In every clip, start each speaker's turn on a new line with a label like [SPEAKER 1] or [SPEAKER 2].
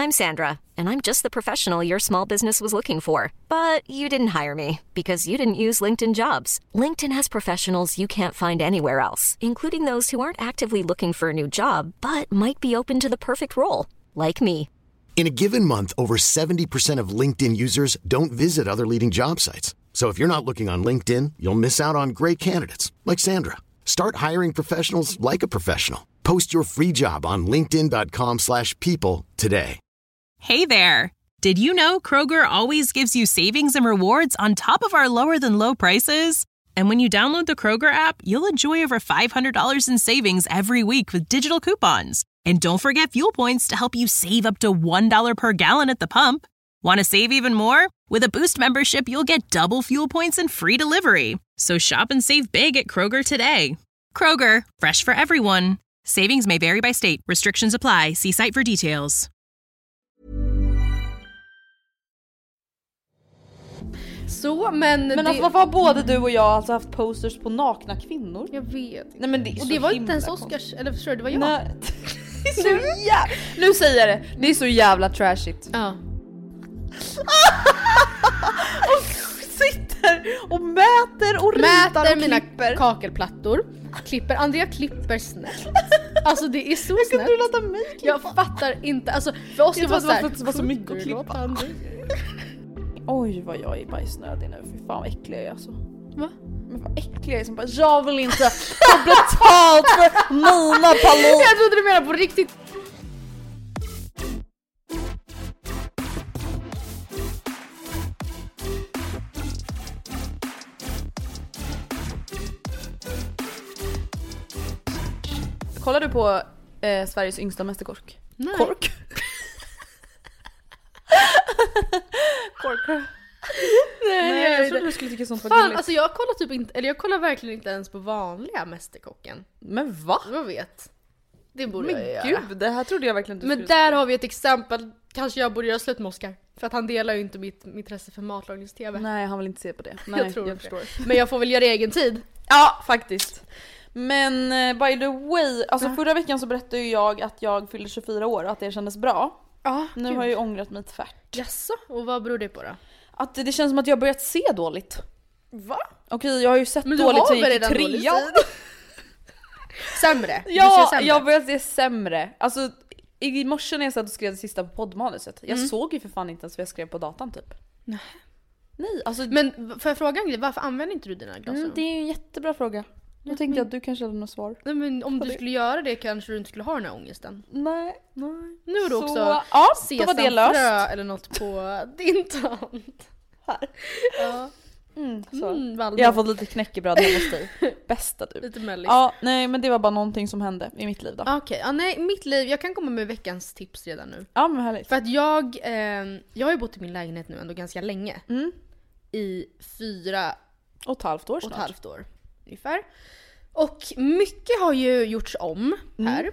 [SPEAKER 1] I'm Sandra, and I'm just the professional your small business was looking for. But you didn't hire me because you didn't use LinkedIn Jobs. LinkedIn has professionals you can't find anywhere else, including those who aren't actively looking for a new job, but might be open to the perfect role, like me.
[SPEAKER 2] In a given month, over 70% of LinkedIn users don't visit other leading job sites. So if you're not looking on LinkedIn, you'll miss out on great candidates like Sandra. Start hiring professionals like a professional. Post your free job on linkedin.com/people today.
[SPEAKER 3] Hey there! Did you know Kroger always gives you savings and rewards on top of our lower-than-low prices? And when you download the Kroger app, you'll enjoy over $500 in savings every week with digital coupons. And don't forget Fuel Points to help you save up to $1 per gallon at the pump. Want to save even more? With a Boost membership, you'll get double Fuel Points and free delivery. So shop and save big at Kroger today. Kroger, fresh for everyone. Savings may vary by state. Restrictions apply. See site for details.
[SPEAKER 4] Så, men
[SPEAKER 5] alltså varför har både du och jag alltså haft posters på nakna kvinnor?
[SPEAKER 4] Jag vet.
[SPEAKER 5] Nej, men det är
[SPEAKER 4] och
[SPEAKER 5] så
[SPEAKER 4] det var
[SPEAKER 5] himla
[SPEAKER 4] inte ens
[SPEAKER 5] konstigt.
[SPEAKER 4] Oscars, eller förstår du, det var jag.
[SPEAKER 5] Nej. Nu säger jag det. Det är så jävla trashigt.
[SPEAKER 4] Ja.
[SPEAKER 5] Och sitter och mäter och ritar och
[SPEAKER 4] mina
[SPEAKER 5] klipper.
[SPEAKER 4] kakelplattor. Andrea klipper snällt. Alltså det är så snällt.
[SPEAKER 5] Kan du låta mig klippa?
[SPEAKER 4] Jag fattar inte. Alltså för oss
[SPEAKER 5] jag
[SPEAKER 4] var
[SPEAKER 5] tror att det var så mycket att klippa. Oj vad jag är bajsnödig nu. Fy fan vad äcklig jag är alltså.
[SPEAKER 4] Va?
[SPEAKER 5] Men vad äcklig jag är som bara, jag vill inte ha betalt för mina palor.
[SPEAKER 4] Jag trodde du menade på riktigt.
[SPEAKER 5] Kollar du på Sveriges yngsta mästerkork?
[SPEAKER 4] Nej.
[SPEAKER 5] Kork? Kork. Nej, jag trodde du skulle tycka sånt var
[SPEAKER 4] Fan,
[SPEAKER 5] gulligt.
[SPEAKER 4] alltså jag kollar typ inte, eller jag kollar verkligen inte ens på vanliga Mästerkocken.
[SPEAKER 5] Men va?
[SPEAKER 4] Jag vet. Det borde
[SPEAKER 5] Men
[SPEAKER 4] jag göra.
[SPEAKER 5] gud, det här trodde jag verkligen du
[SPEAKER 4] Men
[SPEAKER 5] skulle
[SPEAKER 4] där har vi ett exempel. Kanske jag borde göra slut med Oscar. För att han delar ju inte mitt intresse för matlagningstv.
[SPEAKER 5] Nej, han vill inte se på det. Nej,
[SPEAKER 4] jag tror
[SPEAKER 5] jag
[SPEAKER 4] det.
[SPEAKER 5] förstår.
[SPEAKER 4] Men jag får väl göra egen tid.
[SPEAKER 5] Ja, faktiskt. Men by the way, alltså förra veckan så berättade ju jag att jag fyllde 24 år och att det kändes bra.
[SPEAKER 4] Ja,
[SPEAKER 5] Nu har jag ju ångrat mig tvärt.
[SPEAKER 4] Jaså, och vad beror det på då?
[SPEAKER 5] Att det känns som att jag har börjat se dåligt.
[SPEAKER 4] Va?
[SPEAKER 5] Okej, jag har ju sett
[SPEAKER 4] Men du
[SPEAKER 5] dåligt
[SPEAKER 4] har
[SPEAKER 5] sen jag
[SPEAKER 4] väl
[SPEAKER 5] gick i
[SPEAKER 4] redan dålig
[SPEAKER 5] trean.
[SPEAKER 4] syn? Sämre? Du
[SPEAKER 5] Ja,
[SPEAKER 4] ser sämre.
[SPEAKER 5] jag har börjat se sämre. Alltså i morse när jag satt och skrev det sista på poddmanuset. Jag såg ju för fan inte ens vad jag skrev på datan typ. Nej, alltså
[SPEAKER 4] Men får jag fråga en grej, varför använder inte du dina glasögon?
[SPEAKER 5] det är ju en jättebra fråga. Jag tänkte att du kanske hade något svar.
[SPEAKER 4] Nej, men om du
[SPEAKER 5] det.
[SPEAKER 4] skulle göra det kanske du inte skulle ha den här ångesten.
[SPEAKER 5] Nej.
[SPEAKER 4] Nu är du
[SPEAKER 5] Så,
[SPEAKER 4] också
[SPEAKER 5] ja, då var det löst.
[SPEAKER 4] sesamfrö eller något på din tand.
[SPEAKER 5] Här.
[SPEAKER 4] Ja.
[SPEAKER 5] Så.
[SPEAKER 4] Valde.
[SPEAKER 5] Jag har fått lite knäckebröd hemma hos dig. Bästa du.
[SPEAKER 4] Lite mellis.
[SPEAKER 5] Ja, nej men det var bara någonting som hände i mitt liv då.
[SPEAKER 4] Okej, nej, mitt liv, jag kan komma med veckans tips redan nu.
[SPEAKER 5] Ja men härligt.
[SPEAKER 4] För att jag har ju bott i min lägenhet nu ändå ganska länge. I
[SPEAKER 5] 4,5 år
[SPEAKER 4] och
[SPEAKER 5] snart.
[SPEAKER 4] ett halvt år ungefär. Och mycket har ju gjorts om här.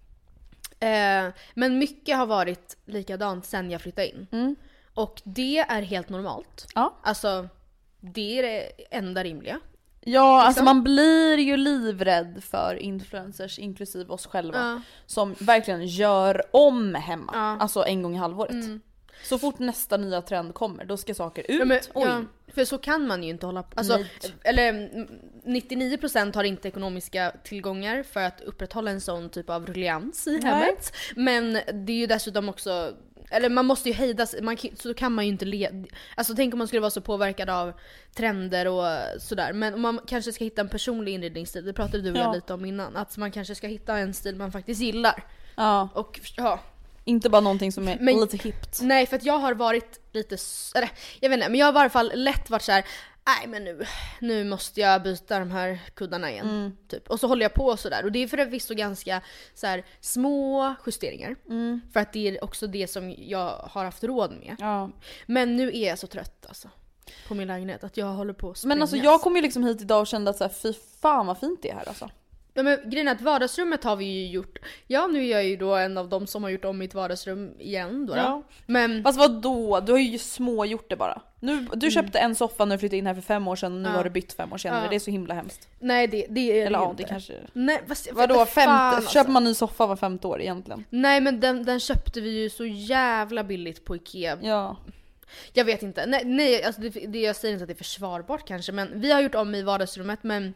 [SPEAKER 4] Men mycket har varit likadant sen jag flyttade in. Och det är helt normalt.
[SPEAKER 5] Ja.
[SPEAKER 4] Alltså, det är det enda rimliga.
[SPEAKER 5] Ja, alltså man blir ju livrädd för influencers, inklusive oss själva.
[SPEAKER 4] Ja.
[SPEAKER 5] Som verkligen gör om hemma.
[SPEAKER 4] Ja.
[SPEAKER 5] Alltså en gång i halvåret. Så fort nästa nya trend kommer, då ska saker ut
[SPEAKER 4] Ja, men,
[SPEAKER 5] och in.
[SPEAKER 4] ja, för så kan man ju inte hålla på. Alltså, eller 99% har inte ekonomiska tillgångar för att upprätthålla en sån typ av ruljans i hemmet. Men det är ju dessutom också, eller man måste ju hejdas, så kan man ju inte alltså tänk om man skulle vara så påverkad av trender och sådär. Men om man kanske ska hitta en personlig inredningsstil, det pratade du och jag lite om innan. Att man kanske ska hitta en stil man faktiskt gillar.
[SPEAKER 5] Ja.
[SPEAKER 4] Och ja.
[SPEAKER 5] Inte bara någonting som är lite hippt.
[SPEAKER 4] Nej, för att jag har varit lite, eller jag vet inte, men jag har i varje fall lätt varit så här: nej men nu måste jag byta de här kuddarna igen typ. Och så håller jag på så där. Och det är förvisso ganska så här små justeringar. För att det är också det som jag har haft råd med.
[SPEAKER 5] Ja.
[SPEAKER 4] Men nu är jag så trött alltså på min lägenhet att jag håller på att
[SPEAKER 5] Men alltså
[SPEAKER 4] sprängas.
[SPEAKER 5] jag kom ju liksom hit idag och kände att så här, fy fan vad fint det är här alltså.
[SPEAKER 4] Ja, men grejen är att vardagsrummet har vi ju gjort. Ja, nu är jag ju då en av dem som har gjort om mitt vardagsrum igen då.
[SPEAKER 5] Ja.
[SPEAKER 4] Men
[SPEAKER 5] fast vadå? Du har ju små gjort det bara. Du köpte en soffa när du flyttade in här för 5 år sedan och nu har du bytt 5 år senare. Det är så himla hemskt.
[SPEAKER 4] Nej, det är
[SPEAKER 5] eller
[SPEAKER 4] det
[SPEAKER 5] ja,
[SPEAKER 4] inte.
[SPEAKER 5] det kanske.
[SPEAKER 4] Nej,
[SPEAKER 5] vadå,
[SPEAKER 4] alltså.
[SPEAKER 5] Köper man ny soffa var 5:e år egentligen?
[SPEAKER 4] Nej, men den köpte vi ju så jävla billigt på Ikea.
[SPEAKER 5] Ja.
[SPEAKER 4] Jag vet inte. Nej, alltså det jag säger inte att det är försvarbart kanske, men vi har gjort om i vardagsrummet, men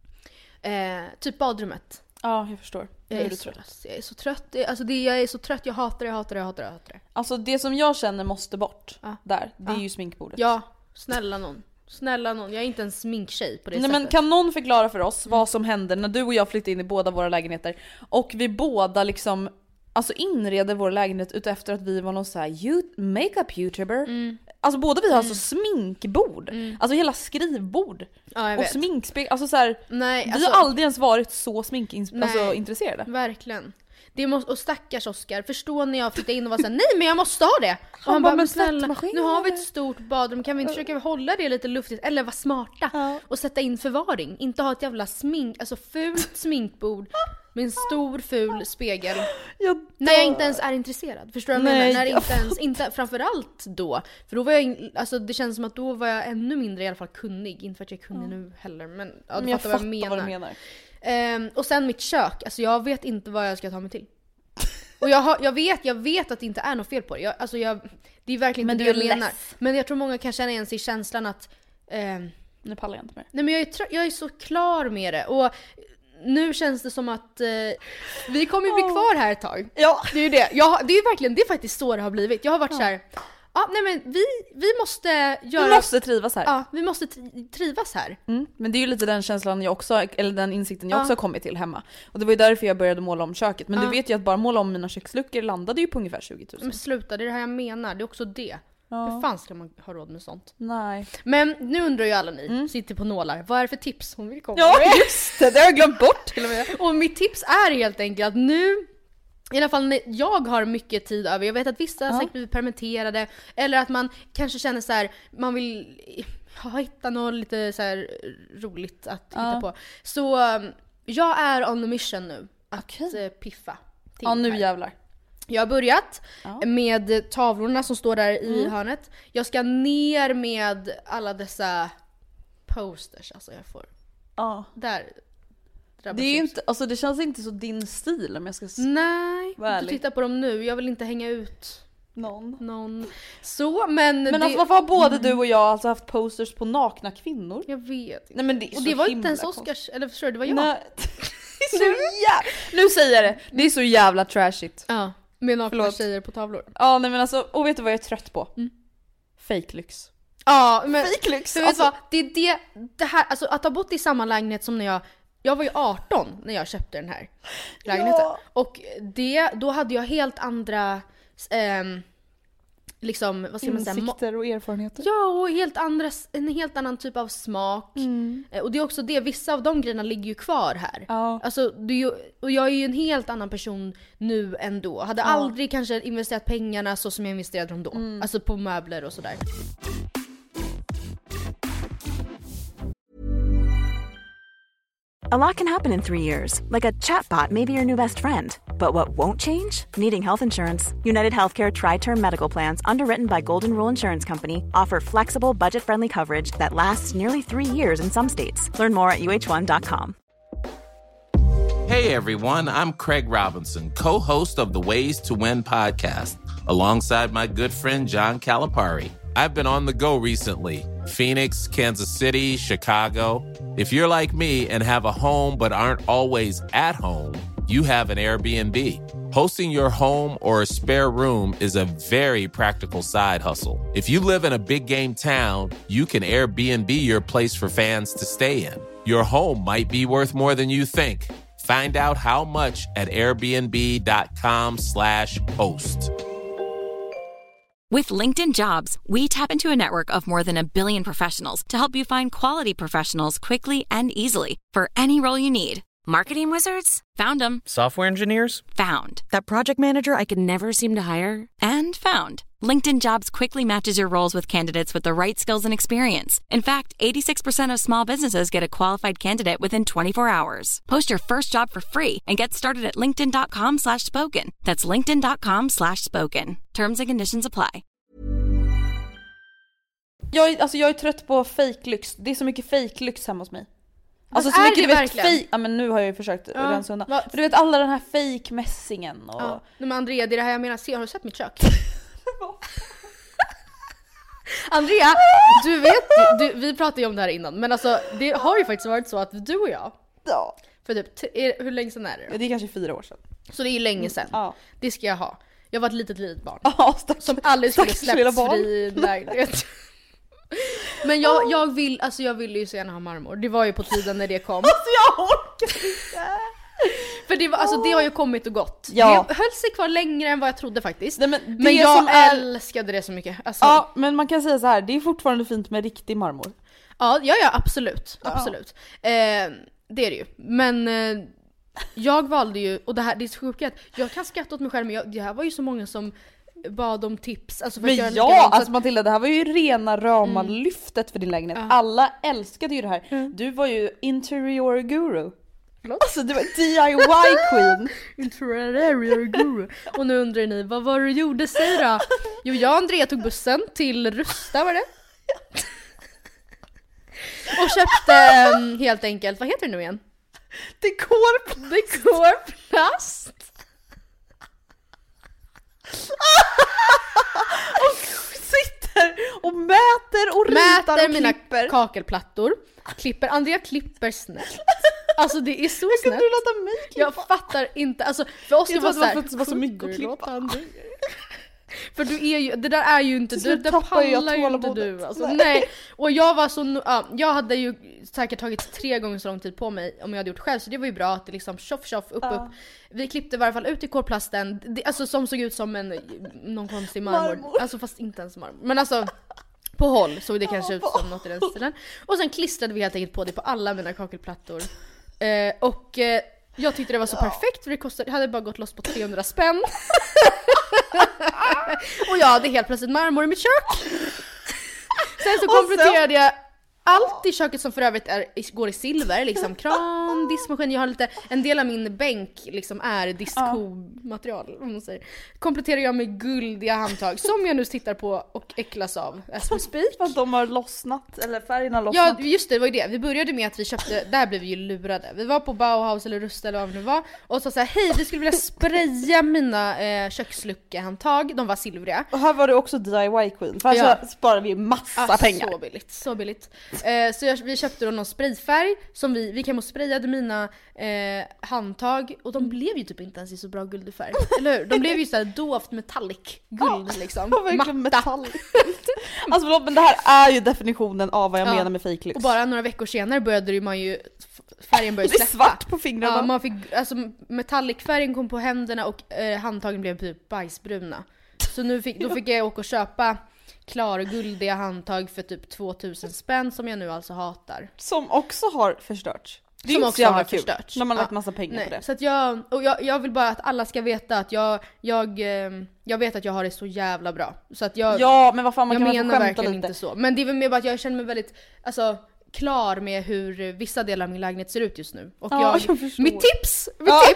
[SPEAKER 4] typ badrummet.
[SPEAKER 5] Ja, jag förstår.
[SPEAKER 4] Jag är så trött. Alltså jag är så trött. Jag hatar det.
[SPEAKER 5] Alltså det som jag känner måste bort där, det är ju sminkbordet.
[SPEAKER 4] Ja, snälla någon. Jag är inte en sminktjej på det sättet.
[SPEAKER 5] Men kan någon förklara för oss vad som hände när du och jag flyttade in i båda våra lägenheter och vi båda liksom alltså inreder vår lägenhet utefter att vi var någon så här makeup youtuber. Alltså båda vi har alltså sminkbord. Alltså hela skrivbord.
[SPEAKER 4] Ja,
[SPEAKER 5] och sminkspegel. Alltså så här,
[SPEAKER 4] nej,
[SPEAKER 5] vi har aldrig ens varit så intresserade.
[SPEAKER 4] Verkligen. Det måste, och stackars Oskar, förstå när jag flyttade in och var såhär, nej men jag måste ha det. Och han bara, men snälla, nu har vi ett stort badrum, kan vi inte försöka hålla det lite luftigt eller vara smarta och sätta in förvaring, inte ha ett jävla fult sminkbord med en stor ful spegel. När jag inte ens är intresserad, förstår du vad jag menar? När inte framförallt då, för då var jag alltså det känns som att då var jag ännu mindre i alla fall kunnig, inte för att jag är kunnig nu heller, men
[SPEAKER 5] men jag fattar vad du menar.
[SPEAKER 4] Och sen mitt kök, alltså jag vet inte vad jag ska ta mig till. Och jag vet att det inte är något fel på det. Det är verkligen inte det jag menar. Men jag tror många kan känna igen sig i känslan att
[SPEAKER 5] nu pallar jag inte mer.
[SPEAKER 4] Nej, men jag är så klar med det. Och nu känns det som att vi kommer ju bli kvar här ett tag.
[SPEAKER 5] Ja.
[SPEAKER 4] Det är ju det. Det är faktiskt så det har blivit. Jag har varit så här. Ja, nej men vi måste göra...
[SPEAKER 5] Vi måste trivas här.
[SPEAKER 4] Ja, vi måste trivas här.
[SPEAKER 5] Men det är ju lite den känslan jag också, eller den insikten jag också har kommit till hemma. Och det var ju därför jag började måla om köket. Men du vet ju att bara måla om mina köksluckor landade ju på ungefär 20 000.
[SPEAKER 4] Men sluta, det är det här jag menar. Det är också det. Hur fan ska man ha råd med sånt?
[SPEAKER 5] Nej.
[SPEAKER 4] Men nu undrar ju alla ni, sitter på nålar, vad är det för tips hon vill komma
[SPEAKER 5] med?
[SPEAKER 4] Ja,
[SPEAKER 5] just det har jag glömt bort till och med.
[SPEAKER 4] Och mitt tips är helt enkelt att nu, i alla fall när jag har mycket tid över, jag vet att vissa säkert blir permitterade, eller att man kanske känner så här, man vill hitta något lite så här roligt att hitta på. Så jag är on the mission nu att piffa till
[SPEAKER 5] nu
[SPEAKER 4] här.
[SPEAKER 5] jävlar.
[SPEAKER 4] Jag har börjat med tavlorna som står där i hörnet. Jag ska ner med alla dessa posters, alltså jag får. Där.
[SPEAKER 5] Det är ju inte, alltså det känns inte så din stil om jag ska.
[SPEAKER 4] Nej, du tittar på dem nu. Jag vill inte hänga ut
[SPEAKER 5] någon.
[SPEAKER 4] Så, men
[SPEAKER 5] alltså varför har både du och jag alltså haft posters på nakna kvinnor?
[SPEAKER 4] Jag vet inte.
[SPEAKER 5] Nej, men det är
[SPEAKER 4] och
[SPEAKER 5] så
[SPEAKER 4] det var inte ens Oscars, eller förstår du, det var jag.
[SPEAKER 5] Nej. Nu säger jag det. Det är så jävla trashigt.
[SPEAKER 4] Ja, med nakna tjejer på tavlor.
[SPEAKER 5] Ja, nej men alltså, och vet du vad jag är trött på? Fake lyx.
[SPEAKER 4] Ja, men
[SPEAKER 5] fake lyx.
[SPEAKER 4] Vet vad, det är det här, alltså att ha bott i samma lägenhet som när jag var ju 18 när jag köpte den här lägenheten. Och då hade jag helt andra liksom, vad ska man säga,
[SPEAKER 5] insikter och erfarenheter.
[SPEAKER 4] Ja, och en helt annan typ av smak. Och det är också det, vissa av de grejerna ligger ju kvar här. Alltså, och jag är ju en helt annan person nu än då. Hade aldrig kanske investerat pengarna så som jag investerade dem då. Alltså på möbler och sådär.
[SPEAKER 6] A lot can happen in 3 years, like a chatbot may be your new best friend. But what won't change? Needing health insurance. United Healthcare Tri-Term Medical Plans, underwritten by Golden Rule Insurance Company, offer flexible, budget-friendly coverage that lasts nearly 3 years in some states. Learn more at uh1.com.
[SPEAKER 7] Hey everyone, I'm Craig Robinson, co-host of the Ways to Win podcast, alongside my good friend John Calipari. I've been on the go recently. Phoenix, Kansas City, Chicago. If you're like me and have a home but aren't always at home, you have an Airbnb. Hosting your home or a spare room is a very practical side hustle. If you live in a big game town, you can Airbnb your place for fans to stay in. Your home might be worth more than you think. Find out how much at airbnb.com/host.
[SPEAKER 8] With LinkedIn Jobs, we tap into a network of more than 1 billion professionals to help you find quality professionals quickly and easily for any role you need. Marketing wizards? Found them.
[SPEAKER 9] Software engineers?
[SPEAKER 8] Found.
[SPEAKER 10] That project manager I could never seem to hire?
[SPEAKER 8] And found. LinkedIn Jobs quickly matches your roles with candidates with the right skills and experience. In fact, 86% of small businesses get a qualified candidate within 24 hours. Post your first job for free and get started at linkedin.com/spoken. That's linkedin.com/spoken. Terms and conditions apply.
[SPEAKER 5] Jag är trött på fake-lyx. Det är så mycket fake-lyx hemma hos mig. Alltså
[SPEAKER 4] så mycket,
[SPEAKER 5] du vet, ja men nu har jag ju försökt rensa undan. Du vet alla den här fake-mässingen och...
[SPEAKER 4] Ja. Men Andrea, det är det här jag menar. Har du sett mitt kök? Andrea, du vet, vi pratade ju om det här innan. Men alltså, det har ju faktiskt varit så att du och jag...
[SPEAKER 5] Ja.
[SPEAKER 4] För typ, hur länge sedan är det då?
[SPEAKER 5] Ja, det är kanske 4 år sedan.
[SPEAKER 4] Så det är ju länge sedan.
[SPEAKER 5] Ja.
[SPEAKER 4] Det ska jag ha. Jag var ett litet barn.
[SPEAKER 5] Ja,
[SPEAKER 4] som aldrig skulle släppts fri lägenhet. Men jag vill ju så gärna ha marmor. Det var ju på tiden när det kom.
[SPEAKER 5] Alltså jag orkar inte.
[SPEAKER 4] För det var, alltså det har ju kommit och gått.
[SPEAKER 5] Ja.
[SPEAKER 4] Det höll sig kvar längre än vad jag trodde faktiskt.
[SPEAKER 5] Nej,
[SPEAKER 4] men jag älskade det så mycket. Alltså.
[SPEAKER 5] Ja, men man kan säga så här, det är fortfarande fint med riktig marmor.
[SPEAKER 4] Ja, absolut. Absolut. Det är det ju. Men jag valde ju, och det är så sjukt att jag kan skratta åt mig själv, men det här var ju så många som bad om tips. Alltså för
[SPEAKER 5] men alltså Matilda, det här var ju rena rama lyftet för din lägenhet. Alla älskade ju det här. Du var ju interior guru. Alltså du var DIY queen.
[SPEAKER 4] Interior guru. Och nu undrar ni, vad var det du gjorde, säg då? Jo, jag och Andrea tog bussen till Rusta, var det? Och köpte helt enkelt, vad heter det nu igen? Dekorplast.
[SPEAKER 5] Och sitter och mäter och ritar och
[SPEAKER 4] mina
[SPEAKER 5] klipper.
[SPEAKER 4] Kakelplattor. Andrea klipper snällt. Alltså det är så snällt.
[SPEAKER 5] Kan du låta mig klippa?
[SPEAKER 4] Jag fattar inte. Alltså för oss
[SPEAKER 5] det
[SPEAKER 4] var så här,
[SPEAKER 5] det var så mycket att klippa.
[SPEAKER 4] För du är ju, det där är ju inte du, det pallar ju inte du alltså. Nej. Och jag var så, jag hade ju säkert tagit 3 gånger så lång tid på mig om jag hade gjort själv, så det var ju bra att det liksom tjoff upp. Vi klippte i varje fall ut i korplasten, alltså som såg ut som någon konstig marmor. Alltså fast inte ens marmor. Men alltså på håll såg det kanske ut som något i den stilen. Och sen klistrade vi helt enkelt på det på alla mina kakelplattor. Och jag tyckte det var så perfekt, för det hade bara gått loss på 300 spänn. Och jag hade helt plötsligt marmor i mitt kök. Sen så kompletterade jag allt i köket, som för övrigt går i silver, liksom kran, diskmaskin. Jag har en del av min bänk liksom är diskomaterial, om man säger. Kompletterar jag med guldiga handtag som jag nu tittar på och äcklas av as we speak.
[SPEAKER 5] För att de har lossnat, eller färgerna har lossnat.
[SPEAKER 4] Ja just det, var ju det. Vi började med att vi köpte, där blev vi ju lurade. Vi var på Bauhaus eller Rusta eller vad det nu var, och så här, hej, vi skulle vilja spraya mina köksluckehandtag. De var silvriga. Och
[SPEAKER 5] här var det också DIY queen. För så sparar vi massa pengar.
[SPEAKER 4] Så billigt. Så vi köpte då någon sprayfärg som vi gick hem och sprayade mina handtag, och de blev ju typ inte ens i så bra guldig färg. Eller hur? De blev ju såhär dovt metallic guld liksom. Matta.
[SPEAKER 5] Alltså förlåt, men det här är ju definitionen av vad jag menar med fake lyx.
[SPEAKER 4] Och bara några veckor senare började man ju färgen började släppa.
[SPEAKER 5] Det är svart på fingrarna.
[SPEAKER 4] Ja, man fick, alltså metallic-färgen kom på händerna och handtagen blev typ bajsbruna. Så då fick jag åka och köpa klarguldiga handtag för typ 2000 spänn som jag nu alltså hatar.
[SPEAKER 5] Som också har förstörts. Det är
[SPEAKER 4] som
[SPEAKER 5] inte
[SPEAKER 4] också har förstörts.
[SPEAKER 5] När man har lagt massa pengar på det.
[SPEAKER 4] Så att jag vill bara att alla ska veta att jag vet att jag har det så jävla bra. Så att
[SPEAKER 5] ja, men vad fan, man
[SPEAKER 4] jag
[SPEAKER 5] kan
[SPEAKER 4] menar
[SPEAKER 5] verkligen
[SPEAKER 4] inte så. Men det är väl mer bara att jag känner mig väldigt klar med hur vissa delar av min lägenhet ser ut just nu. Och mitt tips!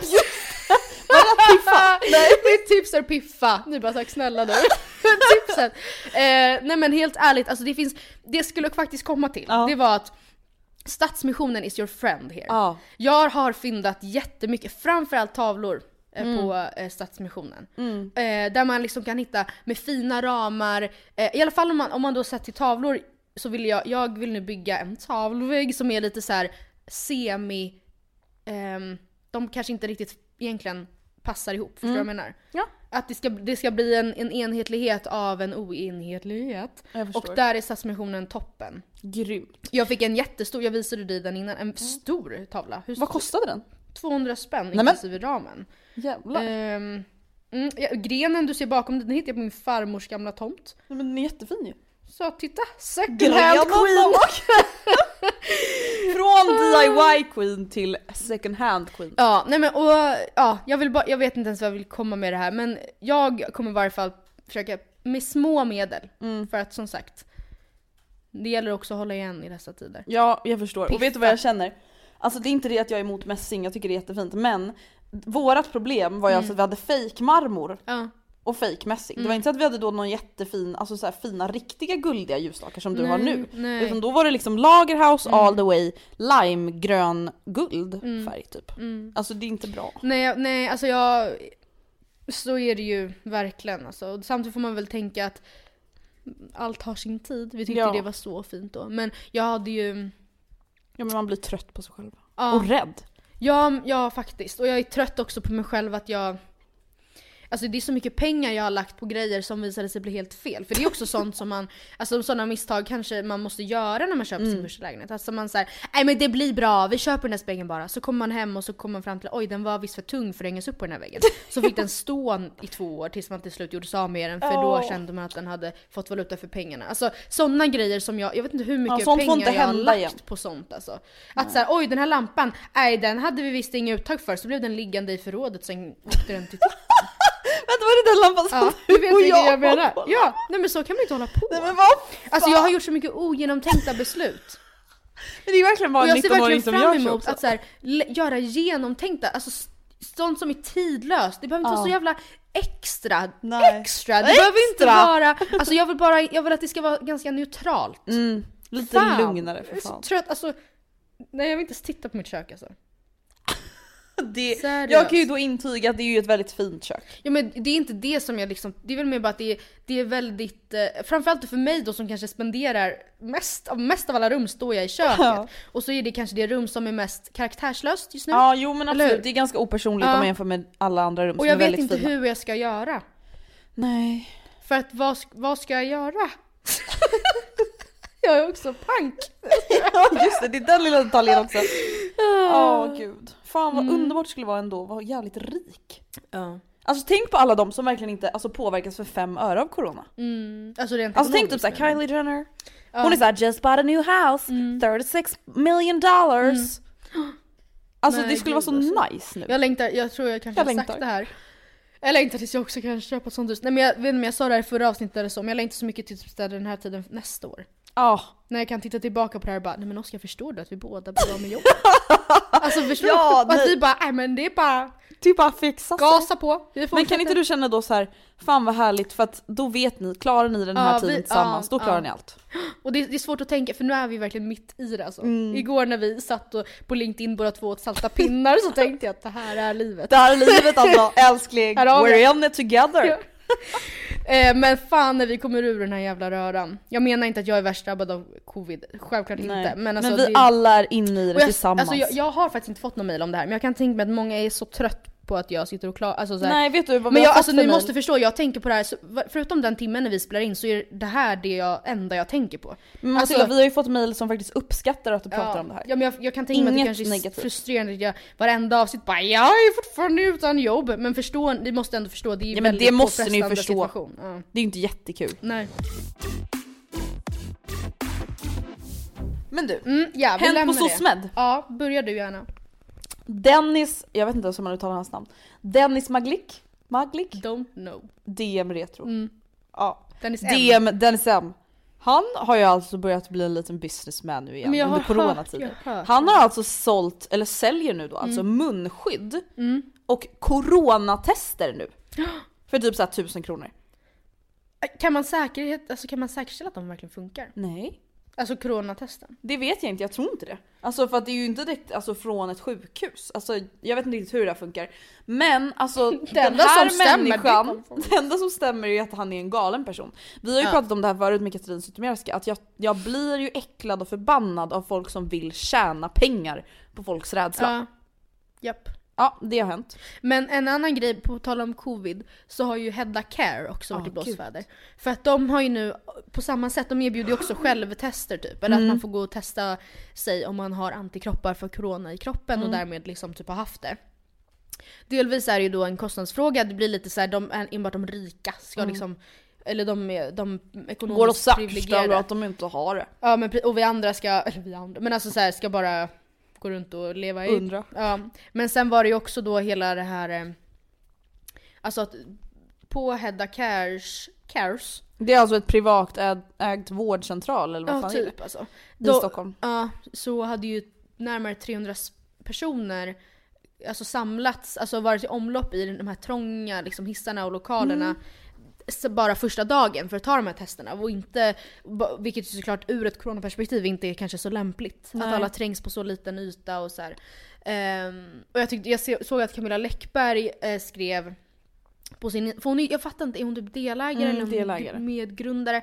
[SPEAKER 4] Mitt tips är piffa. Nu bara sagt snälla nu. Tipset. Nej men helt ärligt, alltså det skulle faktiskt komma till. Det var att Stadsmissionen is your friend here. Jag har fyndat jättemycket, framförallt tavlor på Stadsmissionen. Där man liksom kan hitta med fina ramar. I alla fall om man då sett till tavlor, så vill jag vill nu bygga en tavlvägg som är lite så här semi de kanske inte riktigt egentligen passar ihop, förstår du vad jag menar? Ja. Att det ska bli en enhetlighet av en oenhetlighet. Och där är Stadsmissionen toppen.
[SPEAKER 5] Grymt.
[SPEAKER 4] Jag fick en jättestor, jag visade dig den innan, en stor tavla.
[SPEAKER 5] Vad kostade den?
[SPEAKER 4] 200 spänn inklusive ramen.
[SPEAKER 5] Jävlar.
[SPEAKER 4] Grenen du ser bakom den hittade jag på min farmors gamla tomt.
[SPEAKER 5] Men den är jättefin ju.
[SPEAKER 4] Så titta, second hand queen.
[SPEAKER 5] Från DIY queen till second hand queen.
[SPEAKER 4] Ja, nej men jag vet inte ens vad jag vill komma med det här, men jag kommer i varje fall försöka med små medel. För att som sagt, det gäller också att hålla igen i dessa tider.
[SPEAKER 5] Ja, jag förstår. Och vet du vad jag känner? Alltså det är inte det att jag är emot mässing, jag tycker det är jättefint. Men vårat problem var ju alltså att vi hade fake marmor. Och fake mässing. Det var inte så att vi hade då någon jättefin, alltså så här fina riktiga guldiga ljusstakar som du har nu. Utan då var det liksom Lagerhaus all the way, limegrön guldfärg typ. Alltså det är inte bra.
[SPEAKER 4] Nej, alltså så är det ju verkligen alltså. Samtidigt får man väl tänka att allt har sin tid. Vi tyckte det var så fint då. Men jag hade ju...
[SPEAKER 5] Ja, men man blir trött på sig själv. Och rädd.
[SPEAKER 4] Ja, faktiskt. Och jag är trött också på mig själv att jag... Alltså det är så mycket pengar jag har lagt på grejer som visade sig bli helt fel. För det är också sånt som man... Alltså sådana misstag kanske man måste göra när man köper sin första lägenhet. Alltså man säger, nej men det blir bra, vi köper den här spegeln bara. Så kommer man hem och så kommer man fram till, oj den var visst för tung för att hängas upp på den här väggen. Så fick den stå i 2 år tills man till slut gjorde sig av med den. För då kände man att den hade fått valuta för pengarna. Alltså sådana grejer som jag vet inte hur mycket pengar jag har lagt på sånt alltså. Att såhär, oj den här lampan, nej den hade vi visst inga uttag för. Så blev den liggande i förrådet, sen åkte den till tippen.
[SPEAKER 5] Vänta, var det den lampan som
[SPEAKER 4] du vet inte jag menar? Ja, nej men så kan man inte hålla på.
[SPEAKER 5] Nej, men vad fan?
[SPEAKER 4] Alltså jag har gjort så mycket ogenomtänkta beslut.
[SPEAKER 5] Men det är verkligen bara en 19-åring som gör så.
[SPEAKER 4] Jag ser verkligen fram emot att så här, göra genomtänkta, alltså sånt som är tidlöst. Det behöver inte vara så jävla extra. Det behöver inte vara, alltså jag vill att det ska vara ganska neutralt.
[SPEAKER 5] Lite lugnare för fan.
[SPEAKER 4] Trött, alltså nej jag vill inte ens titta på mitt kök alltså.
[SPEAKER 5] Jag kan ju då intyga att det är ju ett väldigt fint kök.
[SPEAKER 4] Ja men det är inte det som jag liksom, det är väl mer bara att det är väldigt framförallt för mig då som kanske spenderar mest av alla rum står jag i köket. Och så är det kanske det rum som är mest karaktärslöst just nu.
[SPEAKER 5] Ja, jo men absolut, det är ganska opersonligt om man jämför med alla andra rum som är väldigt fina.
[SPEAKER 4] Och jag vet inte hur jag ska göra.
[SPEAKER 5] Nej.
[SPEAKER 4] För att vad ska jag göra? Jag är också pank.
[SPEAKER 5] Ja just det är den lilla detaljen också. Gud. Fan vad underbart det skulle vara ändå. Var jävligt rik. Alltså tänk på alla de som verkligen inte påverkas för 5 öre av corona.
[SPEAKER 4] Alltså
[SPEAKER 5] tänk typ såhär Kylie Jenner. Hon är såhär just bought a new house. $36 million. Alltså det skulle vara så nice nu.
[SPEAKER 4] Jag tror jag kanske har sagt det här. Jag längtar tills jag också kan köpa ett sånt hus. Nej men jag vet inte om jag sa det här i förra avsnittet eller så. Men jag längtar så mycket till den här tiden nästa år. När jag kan titta tillbaka på det här och bara, nej men Oskar, förstår du att vi båda blir av med jobb? Alltså förstår du? Att vi bara, nej men det är bara...
[SPEAKER 5] Du bara fixa
[SPEAKER 4] gasa på.
[SPEAKER 5] Men kan inte du känna då så här, fan vad härligt, för att då vet ni, klarar ni den här tiden tillsammans, då klarar ni allt.
[SPEAKER 4] Och det är svårt att tänka, för nu är vi verkligen mitt i det alltså. Igår när vi satt på LinkedIn båda två åt salta pinnar så tänkte jag att det här är livet.
[SPEAKER 5] Det här är livet alltså, älskling. We're in it together.
[SPEAKER 4] Men fan när vi kommer ur den här jävla röran. Jag menar inte att jag är värst drabbad av covid. Självklart inte. Men, alltså,
[SPEAKER 5] men vi alla är inne i det tillsammans.
[SPEAKER 4] Alltså, jag har faktiskt inte fått någon mail om det här. Men jag kan tänka mig att många är så trött på att jag sitter och klarar. Alltså,
[SPEAKER 5] nej, vet du vad
[SPEAKER 4] men alltså, ni måste förstå, jag tänker på det här. Så, förutom den timmen när vi spelar in så är det här det enda jag tänker på.
[SPEAKER 5] Men alltså, vi har ju fått mail som faktiskt uppskattar att du pratar om det här.
[SPEAKER 4] Ja, men jag kan tänka mig att det kanske är negativt. Frustrerande att jag varenda avsnitt bara, jag är fortfarande utan jobb. Men ni måste ändå förstå, det är ju
[SPEAKER 5] men det måste ni förstå.
[SPEAKER 4] Situation.
[SPEAKER 5] Det är ju inte jättekul.
[SPEAKER 4] Nej.
[SPEAKER 5] Men du,
[SPEAKER 4] Hänt
[SPEAKER 5] på SOSMED.
[SPEAKER 4] Ja, börjar du gärna.
[SPEAKER 5] Dennis, jag vet inte ens om man uttalar hans namn. Dennis Maglik?
[SPEAKER 4] Don't know.
[SPEAKER 5] DM Retro.
[SPEAKER 4] Ja,
[SPEAKER 5] Dennis M. Han har ju alltså börjat bli en liten businessman nu igen under coronatiden. Han har alltså sålt, eller säljer nu då, alltså munskydd och coronatester nu. För typ så här 1000 kronor.
[SPEAKER 4] Kan man säkerställa att de verkligen funkar?
[SPEAKER 5] Nej.
[SPEAKER 4] Alltså coronatesten?
[SPEAKER 5] Det vet jag inte, jag tror inte det. Alltså för att det är ju inte direkt från ett sjukhus. Alltså jag vet inte riktigt hur det här funkar. Men alltså
[SPEAKER 4] det
[SPEAKER 5] enda som stämmer är att han är en galen person. Vi har ju pratat om det här förut med Katrin Zytomierska, att jag blir ju äcklad och förbannad av folk som vill tjäna pengar på folks rädsla.
[SPEAKER 4] Japp.
[SPEAKER 5] Ja, det har hänt.
[SPEAKER 4] Men en annan grej, på tal om covid, så har ju Hedda Care också varit i blåsväder. För att de har ju nu, på samma sätt, de erbjuder ju också självtester typ. Eller att man får gå och testa sig om man har antikroppar för corona i kroppen och därmed liksom typ har haft det. Delvis är det ju då en kostnadsfråga, det blir lite så här, enbart de rika ska liksom, eller de ekonomiskt
[SPEAKER 5] går och
[SPEAKER 4] privilegierade
[SPEAKER 5] att de inte har det.
[SPEAKER 4] Ja, men och vi andra men alltså så här, ska bara gå runt och leva i.
[SPEAKER 5] Undra.
[SPEAKER 4] Ja. Men sen var det ju också då hela det här, alltså att på Hedda Cares Cares.
[SPEAKER 5] Det är alltså ett privat ägt vårdcentral eller vad fan är det?
[SPEAKER 4] Alltså.
[SPEAKER 5] I Stockholm.
[SPEAKER 4] Ja, så hade ju närmare 300 personer alltså samlats, alltså varit i omlopp i de här trånga liksom, hissarna och lokalerna bara första dagen för att ta de här testerna. Och inte, vilket såklart ur ett coronaperspektiv inte är kanske så lämpligt. Nej. Att alla trängs på så liten yta och så här. Och jag såg att Camilla Läckberg skrev på sin, för jag fattar inte, är hon typ delägare eller medgrundare?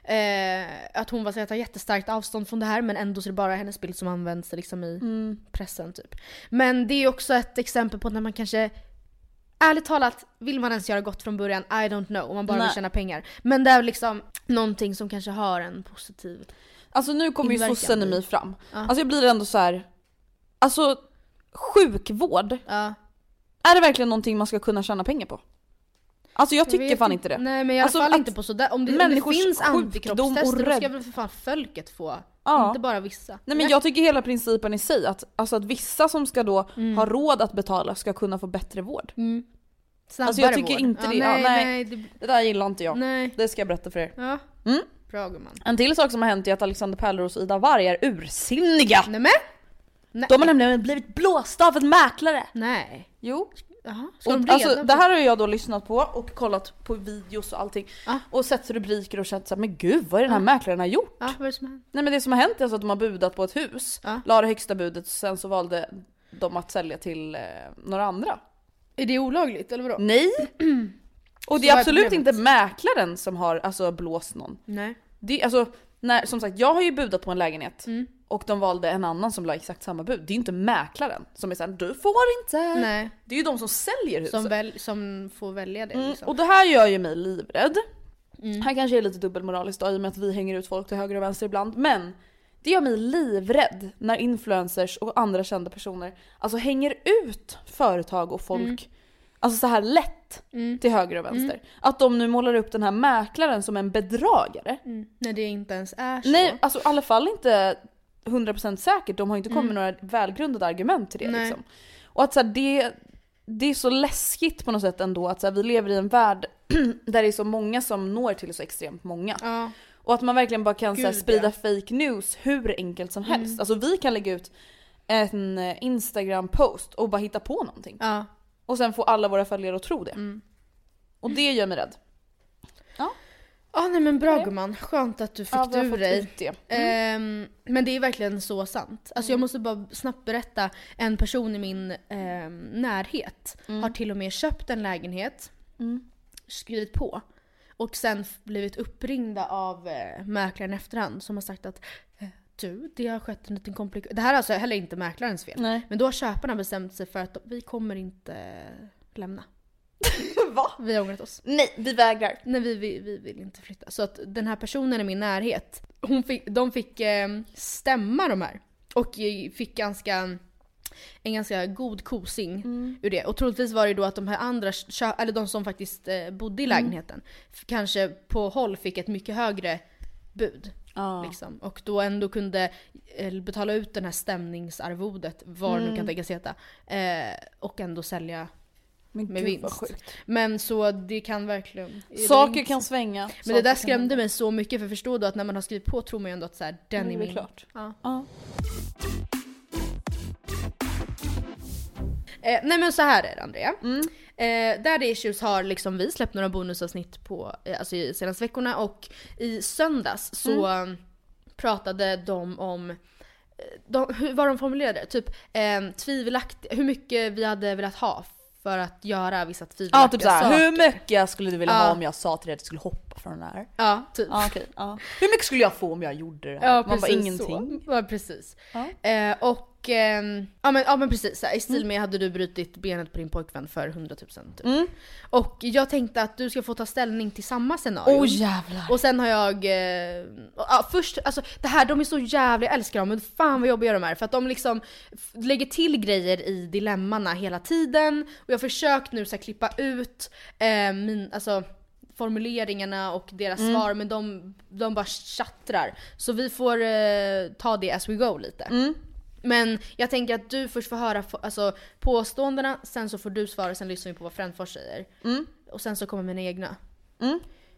[SPEAKER 4] Att hon var så att ta jättestarkt avstånd från det här, men ändå så är det bara hennes bild som används liksom i pressen typ. Men det är också ett exempel på när man kanske, ärligt talat, vill man ens göra gott från början? I don't know, om man bara vill tjäna pengar. Men det är liksom någonting som kanske har en positiv.
[SPEAKER 5] Alltså nu kommer ju sossen i mig fram. Alltså jag blir ändå så här. Alltså sjukvård. Är det verkligen någonting man ska kunna tjäna pengar på? Alltså jag tycker fan inte det.
[SPEAKER 4] Nej, men i alla fall inte på sådär. Om det finns antikroppstester då ska väl för fan folket få. Inte bara vissa.
[SPEAKER 5] Nej, men jag tycker hela principen i sig att vissa som ska då ha råd att betala ska kunna få bättre vård. Alltså jag tycker vård. Inte det. Nej, det där gillar inte jag. Nej. Det ska jag berätta för er.
[SPEAKER 4] Ja. Bra gumman.
[SPEAKER 5] En till sak som har hänt är att Alexander Pärleros och Ida Warg är ursinniga.
[SPEAKER 4] Nej.
[SPEAKER 5] De har nämligen blivit blåsta av en mäklare.
[SPEAKER 4] Nej.
[SPEAKER 5] Jo.
[SPEAKER 4] Och,
[SPEAKER 5] alltså, det här har jag då lyssnat på och kollat på videos och allting och sett rubriker och känt såhär, men gud, vad är den här mäklaren har gjort?
[SPEAKER 4] Vad är det som har hänt?
[SPEAKER 5] Nej, men det som har hänt är alltså att de har budat på ett hus, la det högsta budet och sen så valde de att sälja till några andra.
[SPEAKER 4] Är det olagligt eller vadå?
[SPEAKER 5] Nej. Och det är absolut inte mäklaren som har alltså blåst någon.
[SPEAKER 4] Nej.
[SPEAKER 5] Det, alltså, som sagt, jag har ju budat på en lägenhet och de valde en annan som la exakt samma bud. Det är ju inte mäklaren som är såhär, du får inte.
[SPEAKER 4] Nej.
[SPEAKER 5] Det är ju de som säljer huset.
[SPEAKER 4] Som får välja det. Liksom.
[SPEAKER 5] Och det här gör ju mig livrädd. Här kanske är lite dubbelmoraliskt då, i och med att vi hänger ut folk till höger och vänster ibland. Men det gör mig livrädd när influencers och andra kända personer alltså hänger ut företag och folk alltså så här lätt till höger och vänster. Att de nu målar upp den här mäklaren som en bedragare.
[SPEAKER 4] När det inte ens är så.
[SPEAKER 5] Nej, alltså i alla fall inte 100% säkert. De har inte kommit med några välgrundade argument till det. Liksom. Och att så här, det är så läskigt på något sätt ändå att så här, vi lever i en värld där det är så många som når till så extremt många. Och att man verkligen bara kan så här, sprida fake news hur enkelt som helst. Alltså vi kan lägga ut en Instagram-post och bara hitta på någonting. Och sen får alla våra följare att tro det. Och det gör mig rädd.
[SPEAKER 4] Nej men bra gumman, skönt att du fick det ur dig. Men det är verkligen så sant. Alltså jag måste bara snabbt berätta, en person i min närhet har till och med köpt en lägenhet, skrivit på och sen blivit uppringda av mäklaren efterhand som har sagt att det har skett en liten komplikation. Det här är alltså heller inte mäklarens fel. Nej. Men då har köparna bestämt sig för att vi kommer inte lämna.
[SPEAKER 5] Va?
[SPEAKER 4] Vi har ångrat oss.
[SPEAKER 5] Nej, vi vägrar.
[SPEAKER 4] Nej, vi vill inte flytta. Så att den här personen i min närhet, de fick stämma de här. Och fick en ganska god kosing ur det. Och troligtvis var det då att de här andra, eller de som faktiskt bodde i lägenheten, kanske på håll fick ett mycket högre bud. Liksom. Och då ändå kunde betala ut den här stämningsarvodet, vad nu kan tänkas heta, och ändå sälja med vinst. Men så det kan verkligen,
[SPEAKER 5] saker kan svänga.
[SPEAKER 4] Men det där skrämde mig så mycket, för förstår du att när man har skrivit på tror man ju ändå att så här, den är min.
[SPEAKER 5] Klart.
[SPEAKER 4] Nej men så här är det, Andrea. Daddy Issues har liksom vi släppt några bonusavsnitt på alltså i senaste veckorna, och i söndags så pratade de om vad de formulerade, typ tvivelaktigt, hur mycket vi hade velat ha för att göra vissa tvivelaktiga
[SPEAKER 5] typ såhär,
[SPEAKER 4] saker.
[SPEAKER 5] hur mycket skulle du vilja ha om jag sa till dig att du skulle hoppa från den här?
[SPEAKER 4] Ja, typ.
[SPEAKER 5] Okay. Hur mycket skulle jag få om jag gjorde det här? Man bara ingenting.
[SPEAKER 4] Så. Ja, precis. Och men precis, i stil med hade du brutit benet på din pojkvän för 100 000 typ. Och jag tänkte att du ska få ta ställning till samma scenario.
[SPEAKER 5] Jävlar.
[SPEAKER 4] Och sen har jag först, alltså det här, de är så jävla, jag älskar dem, men fan vad jobbiga de är, för att de liksom lägger till grejer i dilemmana hela tiden. Och jag har försökt nu så här, klippa ut alltså formuleringarna och deras svar, men de bara chattrar. Så vi får ta det as we go lite. Men jag tänker att du först får höra alltså, påståendena, sen så får du svara, sen lyssnar vi på vad Frändfors säger. Och sen så kommer mina egna.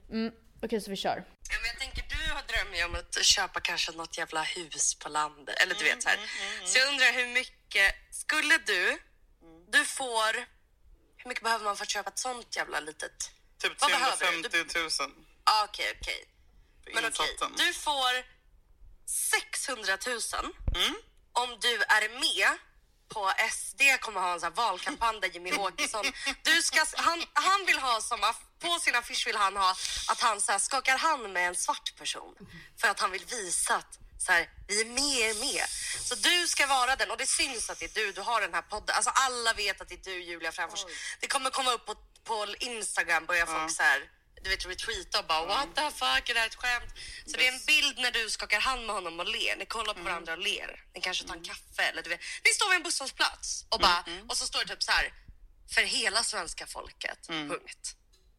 [SPEAKER 4] Okej, så vi kör.
[SPEAKER 9] Men jag tänker, du har drömt om att köpa kanske något jävla hus på landet. Eller du vet så här. Så jag undrar hur mycket skulle du får... Hur mycket behöver man för att köpa ett sånt jävla litet?
[SPEAKER 10] Typ 350 000.
[SPEAKER 9] Okej. Men okej, du får 600 000 om du är med på SD kommer ha en sån här valkampanj där Jimmy Åkesson han vill ha som på sin affisch vill han ha att han så här, skakar hand med en svart person för att han vill visa att så här, vi är med. Så du ska vara den och det syns att det är du har den här podden. Alltså alla vet att det är du, Julia Fränfors. Det kommer komma upp på Instagram börjar folk så här, du vet, retweeta och bara what the fuck, är det här ett skämt? Så det är en bild när du skakar hand med honom och ler. Ni kollar på varandra och ler. Ni kanske tar en kaffe eller du vet. Ni står vid en busshållplats och bara och så står det typ så här för hela svenska folket. Punkt.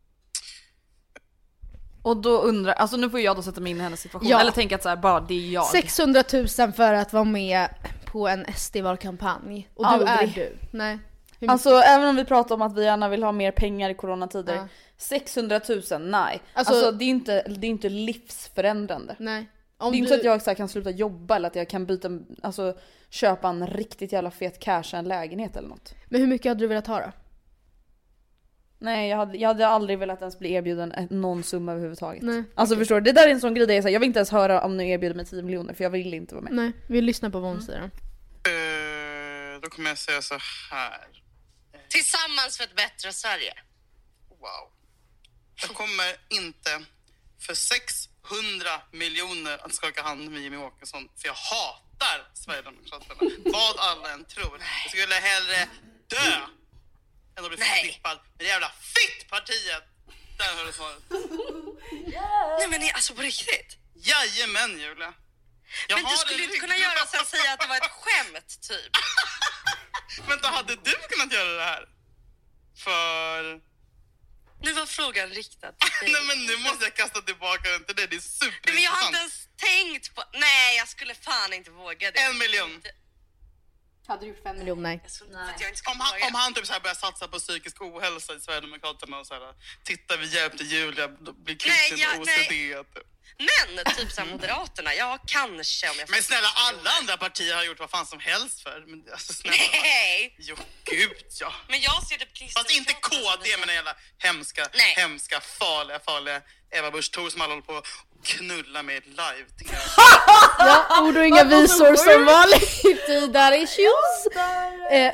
[SPEAKER 5] Och då undrar, alltså nu får jag då sätta mig in i hennes situation. Eller tänka att så här, bara det är jag.
[SPEAKER 4] 600 000 för att vara med på en SD-valkampanj. Och du är du. Nej.
[SPEAKER 5] Alltså även om vi pratar om att vi gärna vill ha mer pengar i coronatider. 600 000, nej. Alltså det är inte livsförändrande.
[SPEAKER 4] Nej.
[SPEAKER 5] Det är inte så att jag så här, kan sluta jobba eller att jag kan köpa en riktigt jävla fet cash, en lägenhet eller något.
[SPEAKER 4] Men hur mycket hade du velat ha då?
[SPEAKER 5] Nej, jag hade aldrig velat ens bli erbjuden någon summa överhuvudtaget.
[SPEAKER 4] Nej,
[SPEAKER 5] alltså förstår du, det där är en sån grej där jag vill inte ens höra om ni erbjuder mig 10 miljoner för jag vill inte vara med.
[SPEAKER 4] Nej, vi lyssnar på vad hon säger.
[SPEAKER 10] Då kommer jag säga så här.
[SPEAKER 9] Tillsammans för ett bättre Sverige.
[SPEAKER 10] Wow. Jag kommer inte för 600 miljoner att skaka hand med Jimmy Åkesson för jag hatar Sverigedemokraterna. Vad alla än tror. Jag skulle hellre dö än att bli förknippad med det jävla fittpartiet. Där hör du svaret.
[SPEAKER 9] Nej men alltså på riktigt.
[SPEAKER 10] Jajamän, Julia.
[SPEAKER 9] Men du skulle inte kunna göra så att säga att det var ett skämt typ.
[SPEAKER 10] Vänta, hade du kunnat göra det här? För...
[SPEAKER 9] Nu var frågan riktad till dig.
[SPEAKER 10] Nej men nu måste jag kasta tillbaka den till dig, det är superintressant.
[SPEAKER 9] Men jag har inte ens tänkt på... Nej, jag skulle fan inte våga det.
[SPEAKER 10] 1 miljon.
[SPEAKER 4] Hade du gjort 5 miljoner?
[SPEAKER 10] Nej. Om han typ så här börjar satsa på psykisk ohälsa i Sverigedemokraterna och så här, titta vi hjälpte Julia bli kvitt sin OCD.
[SPEAKER 9] Men typ så här Moderaterna, ja kanske om jag...
[SPEAKER 10] Men snälla, alla andra partier har gjort vad fan som helst för. Men alltså snälla.
[SPEAKER 9] Nej!
[SPEAKER 10] Jo, gud ja.
[SPEAKER 9] Men jag ser typ Kristdemokraterna...
[SPEAKER 10] Fast inte KD med den jävla hemska, farliga Eva Busch Thor som alla håller på att knulla med live.
[SPEAKER 4] Ja, ord och inga visor som vanligt i Där Issues.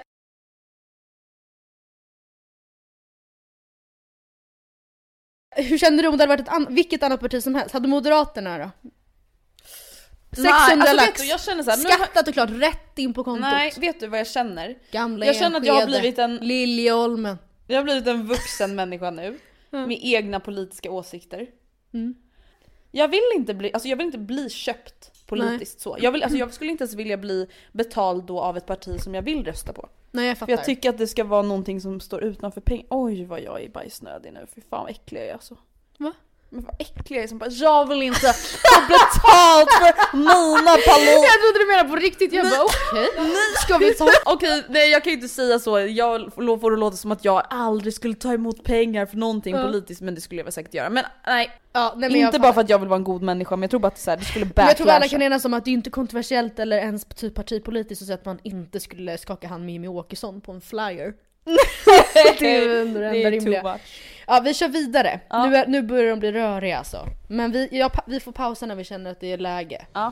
[SPEAKER 4] Hur kände du om det hade varit vilket annat parti som helst? Hade Moderaterna då? 600 lax.
[SPEAKER 5] Jag känner så här,
[SPEAKER 4] skattat och klart rätt in på kontot.
[SPEAKER 5] Nej, vet du vad jag känner?
[SPEAKER 4] Gamla
[SPEAKER 5] jag känner att jag har blivit
[SPEAKER 4] Liljeholmen.
[SPEAKER 5] Jag har blivit en vuxen människa nu med egna politiska åsikter. Jag vill inte bli köpt politiskt. Så. Jag skulle inte ens vilja bli betald då av ett parti som jag vill rösta på.
[SPEAKER 4] Nej, jag fattar.
[SPEAKER 5] För jag tycker att det ska vara någonting som står utanför pengar. Oj, vad jag är bajsnödig nu. Fy fan vad äcklig jag är alltså. Va? Men vad äcklig jag är som bara, jag vill inte få betalt för mina palor.
[SPEAKER 4] Jag trodde du menade på riktigt. Jag bara okej. Ska vi ta?
[SPEAKER 5] Okej, nej jag kan ju inte säga så. Jag får det låta som att jag aldrig skulle ta emot pengar för någonting politiskt. Men det skulle jag väl säkert göra. Men nej, men inte bara för att jag vill vara en god människa. Men jag tror bara att det skulle backlasha.
[SPEAKER 4] Jag tror alla kan enas om att det är inte kontroversiellt eller ens typ partipolitiskt att säga att man inte skulle skaka hand med Jimmy Åkesson på en flyer. Det är too much. Ja, vi kör vidare. Nu börjar de bli röriga alltså. Men vi får pausa när vi känner att det är läge.
[SPEAKER 5] Ja.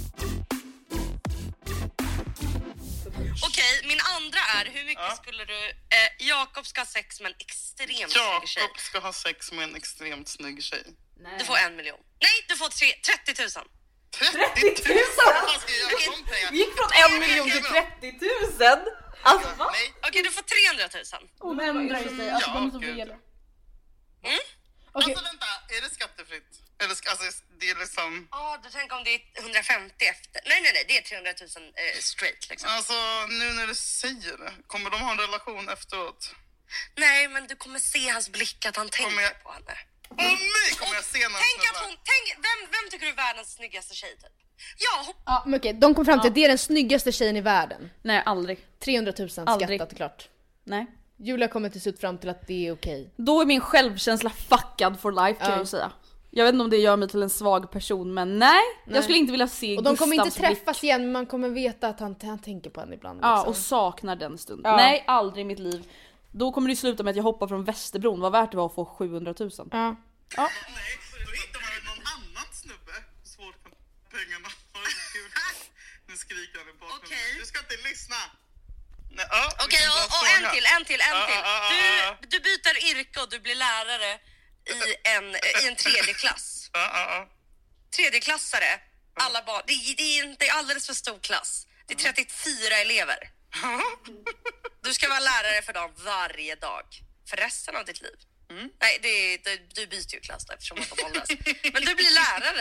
[SPEAKER 9] Okej, min andra är hur mycket skulle du... Jakob ska ha sex med en extremt snygg tjej.
[SPEAKER 10] Jakob ska ha sex med en extremt snygg tjej.
[SPEAKER 9] Nej. Du får 1 miljon. Nej, du får 30 000.
[SPEAKER 10] 30 000?
[SPEAKER 5] Vi gick från 1 miljon till 30 000. Alltså,
[SPEAKER 9] Okej, du får 300 000.
[SPEAKER 4] Hon ändrar sig. Alltså, de är så fel.
[SPEAKER 10] Alltså vänta, är det skattefritt? Eller alltså, det är liksom...
[SPEAKER 9] Ja, du tänker om det är 150 efter. Nej, det är 300 000 straight liksom.
[SPEAKER 10] Alltså, nu när du säger det, kommer de ha en relation efteråt?
[SPEAKER 9] Nej, men du kommer se hans blick att han tänker på henne.
[SPEAKER 10] Åh nej, kommer jag se någon
[SPEAKER 9] vem tycker du är världens snyggaste tjej typ?
[SPEAKER 4] Ja, men okej, de kom fram till att det är den snyggaste tjejen i världen.
[SPEAKER 5] Nej, aldrig.
[SPEAKER 4] 300 000 skattat klart.
[SPEAKER 5] Nej.
[SPEAKER 4] Julia kommer till slut fram till att det är okej.
[SPEAKER 5] Då är min självkänsla fuckad for life kan jag ju säga. Jag vet inte om det gör mig till en svag person, men nej. Jag skulle inte vilja se
[SPEAKER 4] och de kommer inte
[SPEAKER 5] Gustavs
[SPEAKER 4] träffas igen, men man kommer veta att han tänker på henne ibland.
[SPEAKER 5] Ja,
[SPEAKER 4] liksom.
[SPEAKER 5] och saknar den stunden. Nej, aldrig i mitt liv. Då kommer det sluta med att jag hoppar från Västerbron. Vad värt det var att få 700 000.
[SPEAKER 4] Ja.
[SPEAKER 10] Nej, då hittar man någon annan snubbe. Svårt med pengarna. Nu skriker han i bakgrunden. Du ska inte lyssna.
[SPEAKER 9] Okej, och en till. Du byter yrke och du blir lärare i en tredje klass. Tredjeklassare, alla barn. Det är alldeles för stor klass. Det är 34 elever. Du ska vara lärare för dem varje dag. För resten av ditt liv. Nej, du byter ju klass då, eftersom man får åldras. Men du blir lärare.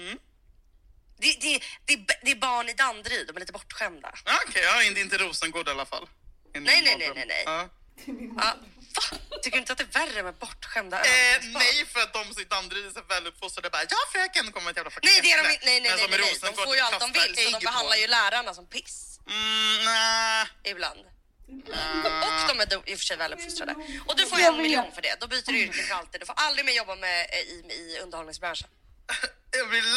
[SPEAKER 9] Det är barn i Danderyd, de är lite bortskämda.
[SPEAKER 10] Okej, inte Rosengård i alla fall.
[SPEAKER 9] Nej. Va? Tycker du inte att det är värre med bortskämda?
[SPEAKER 10] Nej, för att de som i Danderyd är så väluppfostrade bara, ja fröken, kommer ett jävla fucking
[SPEAKER 9] Nej, de får ju allt de vill, så de behandlar ju lärarna som piss. Ibland. Och de är i och för sig väluppfostrade. Och du får 1 miljon för det, då byter du yrke för alltid. Du får aldrig mer jobba i underhållningsbranschen.
[SPEAKER 10] Jag vill...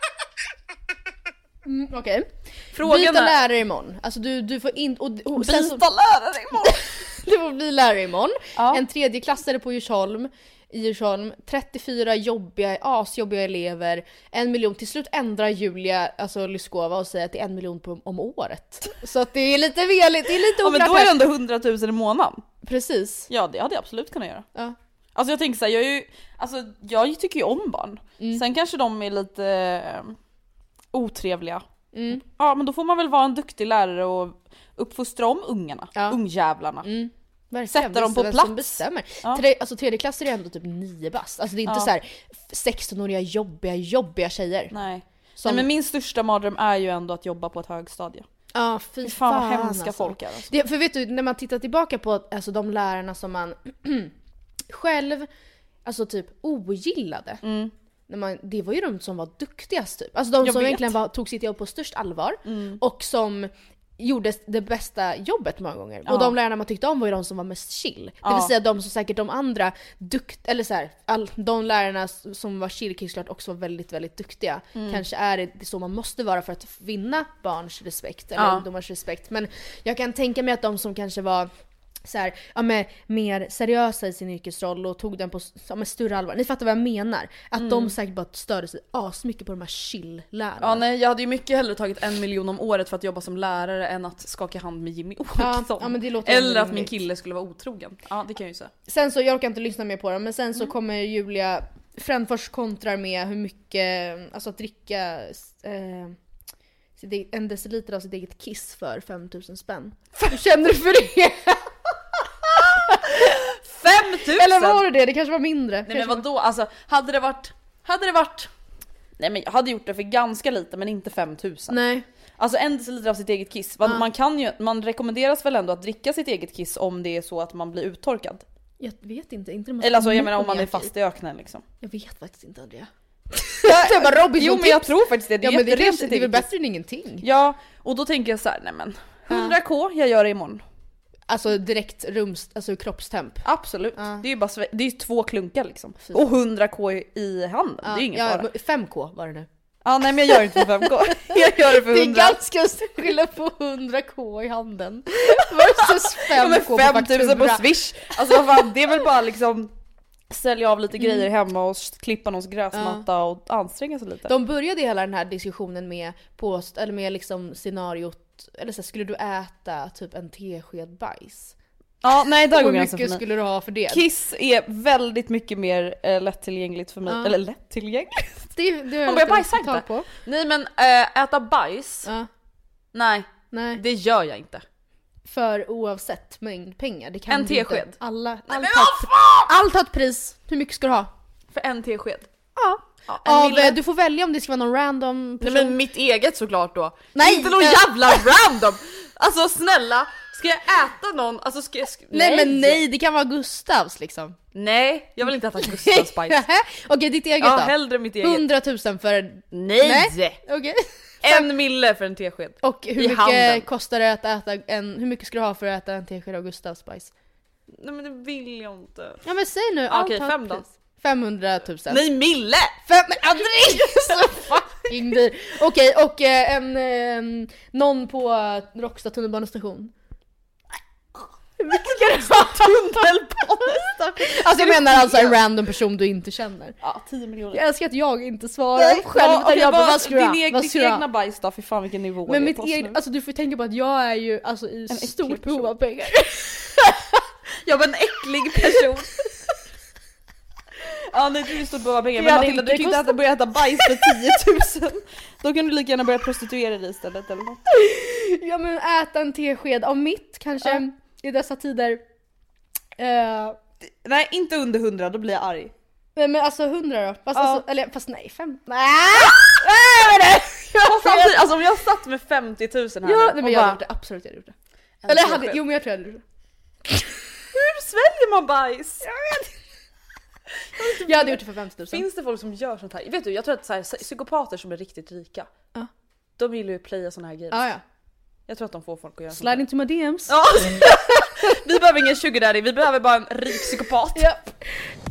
[SPEAKER 4] Okej. Byta lärare imorgon. Alltså du får in och sen så...
[SPEAKER 5] lärare imorgon.
[SPEAKER 4] Du får bli lärare imorgon. En tredje klassare på Djursholm. 34 asjobbiga elever, 1 miljon. Till slut ändrar Julia, alltså Lyskova, och säger att det är 1 miljon om året. Så att det är lite veligt, det är lite oklart.
[SPEAKER 5] Men då är det ändå 100 000 i månaden.
[SPEAKER 4] Precis.
[SPEAKER 5] Ja, det hade jag absolut kunnat göra.
[SPEAKER 4] Ja.
[SPEAKER 5] Alltså jag tänker så här, jag tycker ju om barn. Sen kanske de är lite otrevliga. Ja, men då får man väl vara en duktig lärare och uppfostra om ungarna, ungjävlarna. Sätta dem på plats.
[SPEAKER 4] Alltså tredje klass är ändå typ 9 bast. Alltså det är inte så här 16-åriga jobbiga tjejer.
[SPEAKER 5] Nej, men min största mardröm är ju ändå att jobba på ett högstadie.
[SPEAKER 4] Ja,
[SPEAKER 5] fy fan vad hemska folk är. Alltså.
[SPEAKER 4] För vet du, när man tittar tillbaka på alltså, de lärarna som man själv alltså typ ogillade. Det var ju de som var duktigast typ. Alltså de som egentligen tog sitt jobb på störst allvar och som gjorde det bästa jobbet många gånger. Och de lärarna man tyckte om var ju de som var mest chill. Det vill säga de som säkert de andra eller så här, de lärarna som var chill klart också var väldigt, väldigt duktiga. Kanske är det så man måste vara för att vinna barns respekt eller ungdomars respekt. Men jag kan tänka mig att de som kanske var så här, mer seriösa i sin yrkesroll och tog den på med större allvar. Ni fattar vad jag menar. Att de säkert bara störde sig mycket på de här chill-lärarna.
[SPEAKER 5] Ja, nej, jag hade ju mycket hellre tagit 1 miljon om året för att jobba som lärare än att skaka hand med Jimmy Åkesson.
[SPEAKER 4] Men det låter
[SPEAKER 5] eller att min kille skulle vara otrogen. Ja, det kan jag ju säga.
[SPEAKER 4] Sen så, jag orkar inte lyssna mer på dem, men sen så kommer Julia Frändfors kontrar med hur mycket, alltså att dricka en deciliter av sitt eget kiss för 5 000 spänn. Hur känner du för det?
[SPEAKER 5] 5 000?
[SPEAKER 4] Eller var det? Det kanske var mindre.
[SPEAKER 5] Nej, men vadå? Alltså, hade det varit... Nej, men jag hade gjort det för ganska lite, men inte 5 000.
[SPEAKER 4] Nej.
[SPEAKER 5] Alltså 1 deciliter av sitt eget kiss. Man rekommenderas väl ändå att dricka sitt eget kiss om det är så att man blir uttorkad.
[SPEAKER 4] Jag vet inte.
[SPEAKER 5] Eller alltså, jag menar om man är fast i öknen liksom.
[SPEAKER 4] Jag vet faktiskt inte, Andrea.
[SPEAKER 5] Jo, men jag tror faktiskt det. Det
[SPEAKER 4] är väl bättre än ingenting.
[SPEAKER 5] Ja, och då tänker jag så här, nej men 100k, jag gör det imorgon.
[SPEAKER 4] Alltså direkt kroppstemp.
[SPEAKER 5] Absolut. Det är ju bara det är 2 klunkar liksom. Och 100k i handen. Det är ju ingen fara.
[SPEAKER 4] 5k var det nu.
[SPEAKER 5] Ja, nej, men jag gör inte för 5k. Jag gör det för 100.
[SPEAKER 4] Det är ganska stor skillnad på 100k i handen versus 5k på
[SPEAKER 5] 5 000 på Swish. Alltså vad fan, det är väl bara liksom sälja av lite grejer hemma och klippa någons gräsmatta och anstränga sig lite.
[SPEAKER 4] De började hela den här diskussionen med med liksom scenariot, eller så skulle du äta typ en tesked bajs?
[SPEAKER 5] Ja, nej, där går
[SPEAKER 4] gränsen för mig. Hur mycket skulle du ha för det?
[SPEAKER 5] Kiss är väldigt mycket mer lättillgängligt för mig. Eller lättillgängligt?
[SPEAKER 4] Det
[SPEAKER 5] man börjar bajsa inte på. Nej, men äta bajs? Nej, det gör jag inte.
[SPEAKER 4] För oavsett mängd pengar. Det kan
[SPEAKER 5] en tesked.
[SPEAKER 4] Allt har ett pris. Hur mycket ska du ha?
[SPEAKER 5] För en tesked?
[SPEAKER 4] Du får välja om det ska vara någon random person.
[SPEAKER 5] Nej, men mitt eget såklart då. Nej, inte någon jävla random. Alltså snälla, ska jag äta någon? Alltså
[SPEAKER 4] nej, det kan vara Gustavs liksom.
[SPEAKER 5] Nej, jag vill inte äta Gustavs bajs.
[SPEAKER 4] Okej, ditt eget då?
[SPEAKER 5] Ja, hellre mitt eget.
[SPEAKER 4] 100 000 för...
[SPEAKER 5] Nej.
[SPEAKER 4] Okej.
[SPEAKER 5] 1 mille för en tesked.
[SPEAKER 4] Och hur mycket kostar det att äta hur mycket ska du ha för att äta en tesked av Gustavs bajs?
[SPEAKER 5] Nej men det vill jag inte.
[SPEAKER 4] Ja men säg nu.
[SPEAKER 5] Okej, 5 då.
[SPEAKER 4] 500 000.
[SPEAKER 5] Nej, Mille!
[SPEAKER 4] Men Andreas! Så fucking dyr. Okej, och någon på Råcksta tunnelbanestation. Hur mycket ska det vara? Tunnelbanestation? Alltså jag menar alltså en random person du inte känner.
[SPEAKER 5] Ja, 10 miljoner.
[SPEAKER 4] Jag älskar att jag inte svarar själv utan jag bara, vad ska du
[SPEAKER 5] Ditt egna bajs då, för fan vilken nivå.
[SPEAKER 4] men mitt eget, alltså du får tänka på att jag är ju alltså i stort behov av pengar.
[SPEAKER 5] Jag var en äcklig person. Ja, nej, du är stort behov av pengar. Men Matilda, du kan inte börja äta bajs för 10 000. Då kan du lika gärna börja prostituera dig istället eller något.
[SPEAKER 4] Ja men äta en tesked av mitt kanske i dessa tider.
[SPEAKER 5] Nej, inte under 100, då blir jag arg.
[SPEAKER 4] Nej men alltså 100 då? Fast, fast nej, 5. Nej!
[SPEAKER 5] Samtidigt, alltså om jag satt med 50 000 här
[SPEAKER 4] ja, nej, men jag hade gjort det, absolut jag hade gjort det. Eller jo men jag tror jag hade gjort det.
[SPEAKER 5] Hur sväljer man bajs?
[SPEAKER 4] Jag hade gjort det för 50 000.
[SPEAKER 5] Finns det folk som gör sånt här? Vet du, jag tror att så här, psykopater som är riktigt rika, de vill ju playa såna här grejer.
[SPEAKER 4] Ja.
[SPEAKER 5] Jag tror att de får folk att göra
[SPEAKER 4] slide into my DMs.
[SPEAKER 5] Ja. Vi behöver ingen sugar daddy, vi behöver bara en rik psykopat.
[SPEAKER 4] Yep.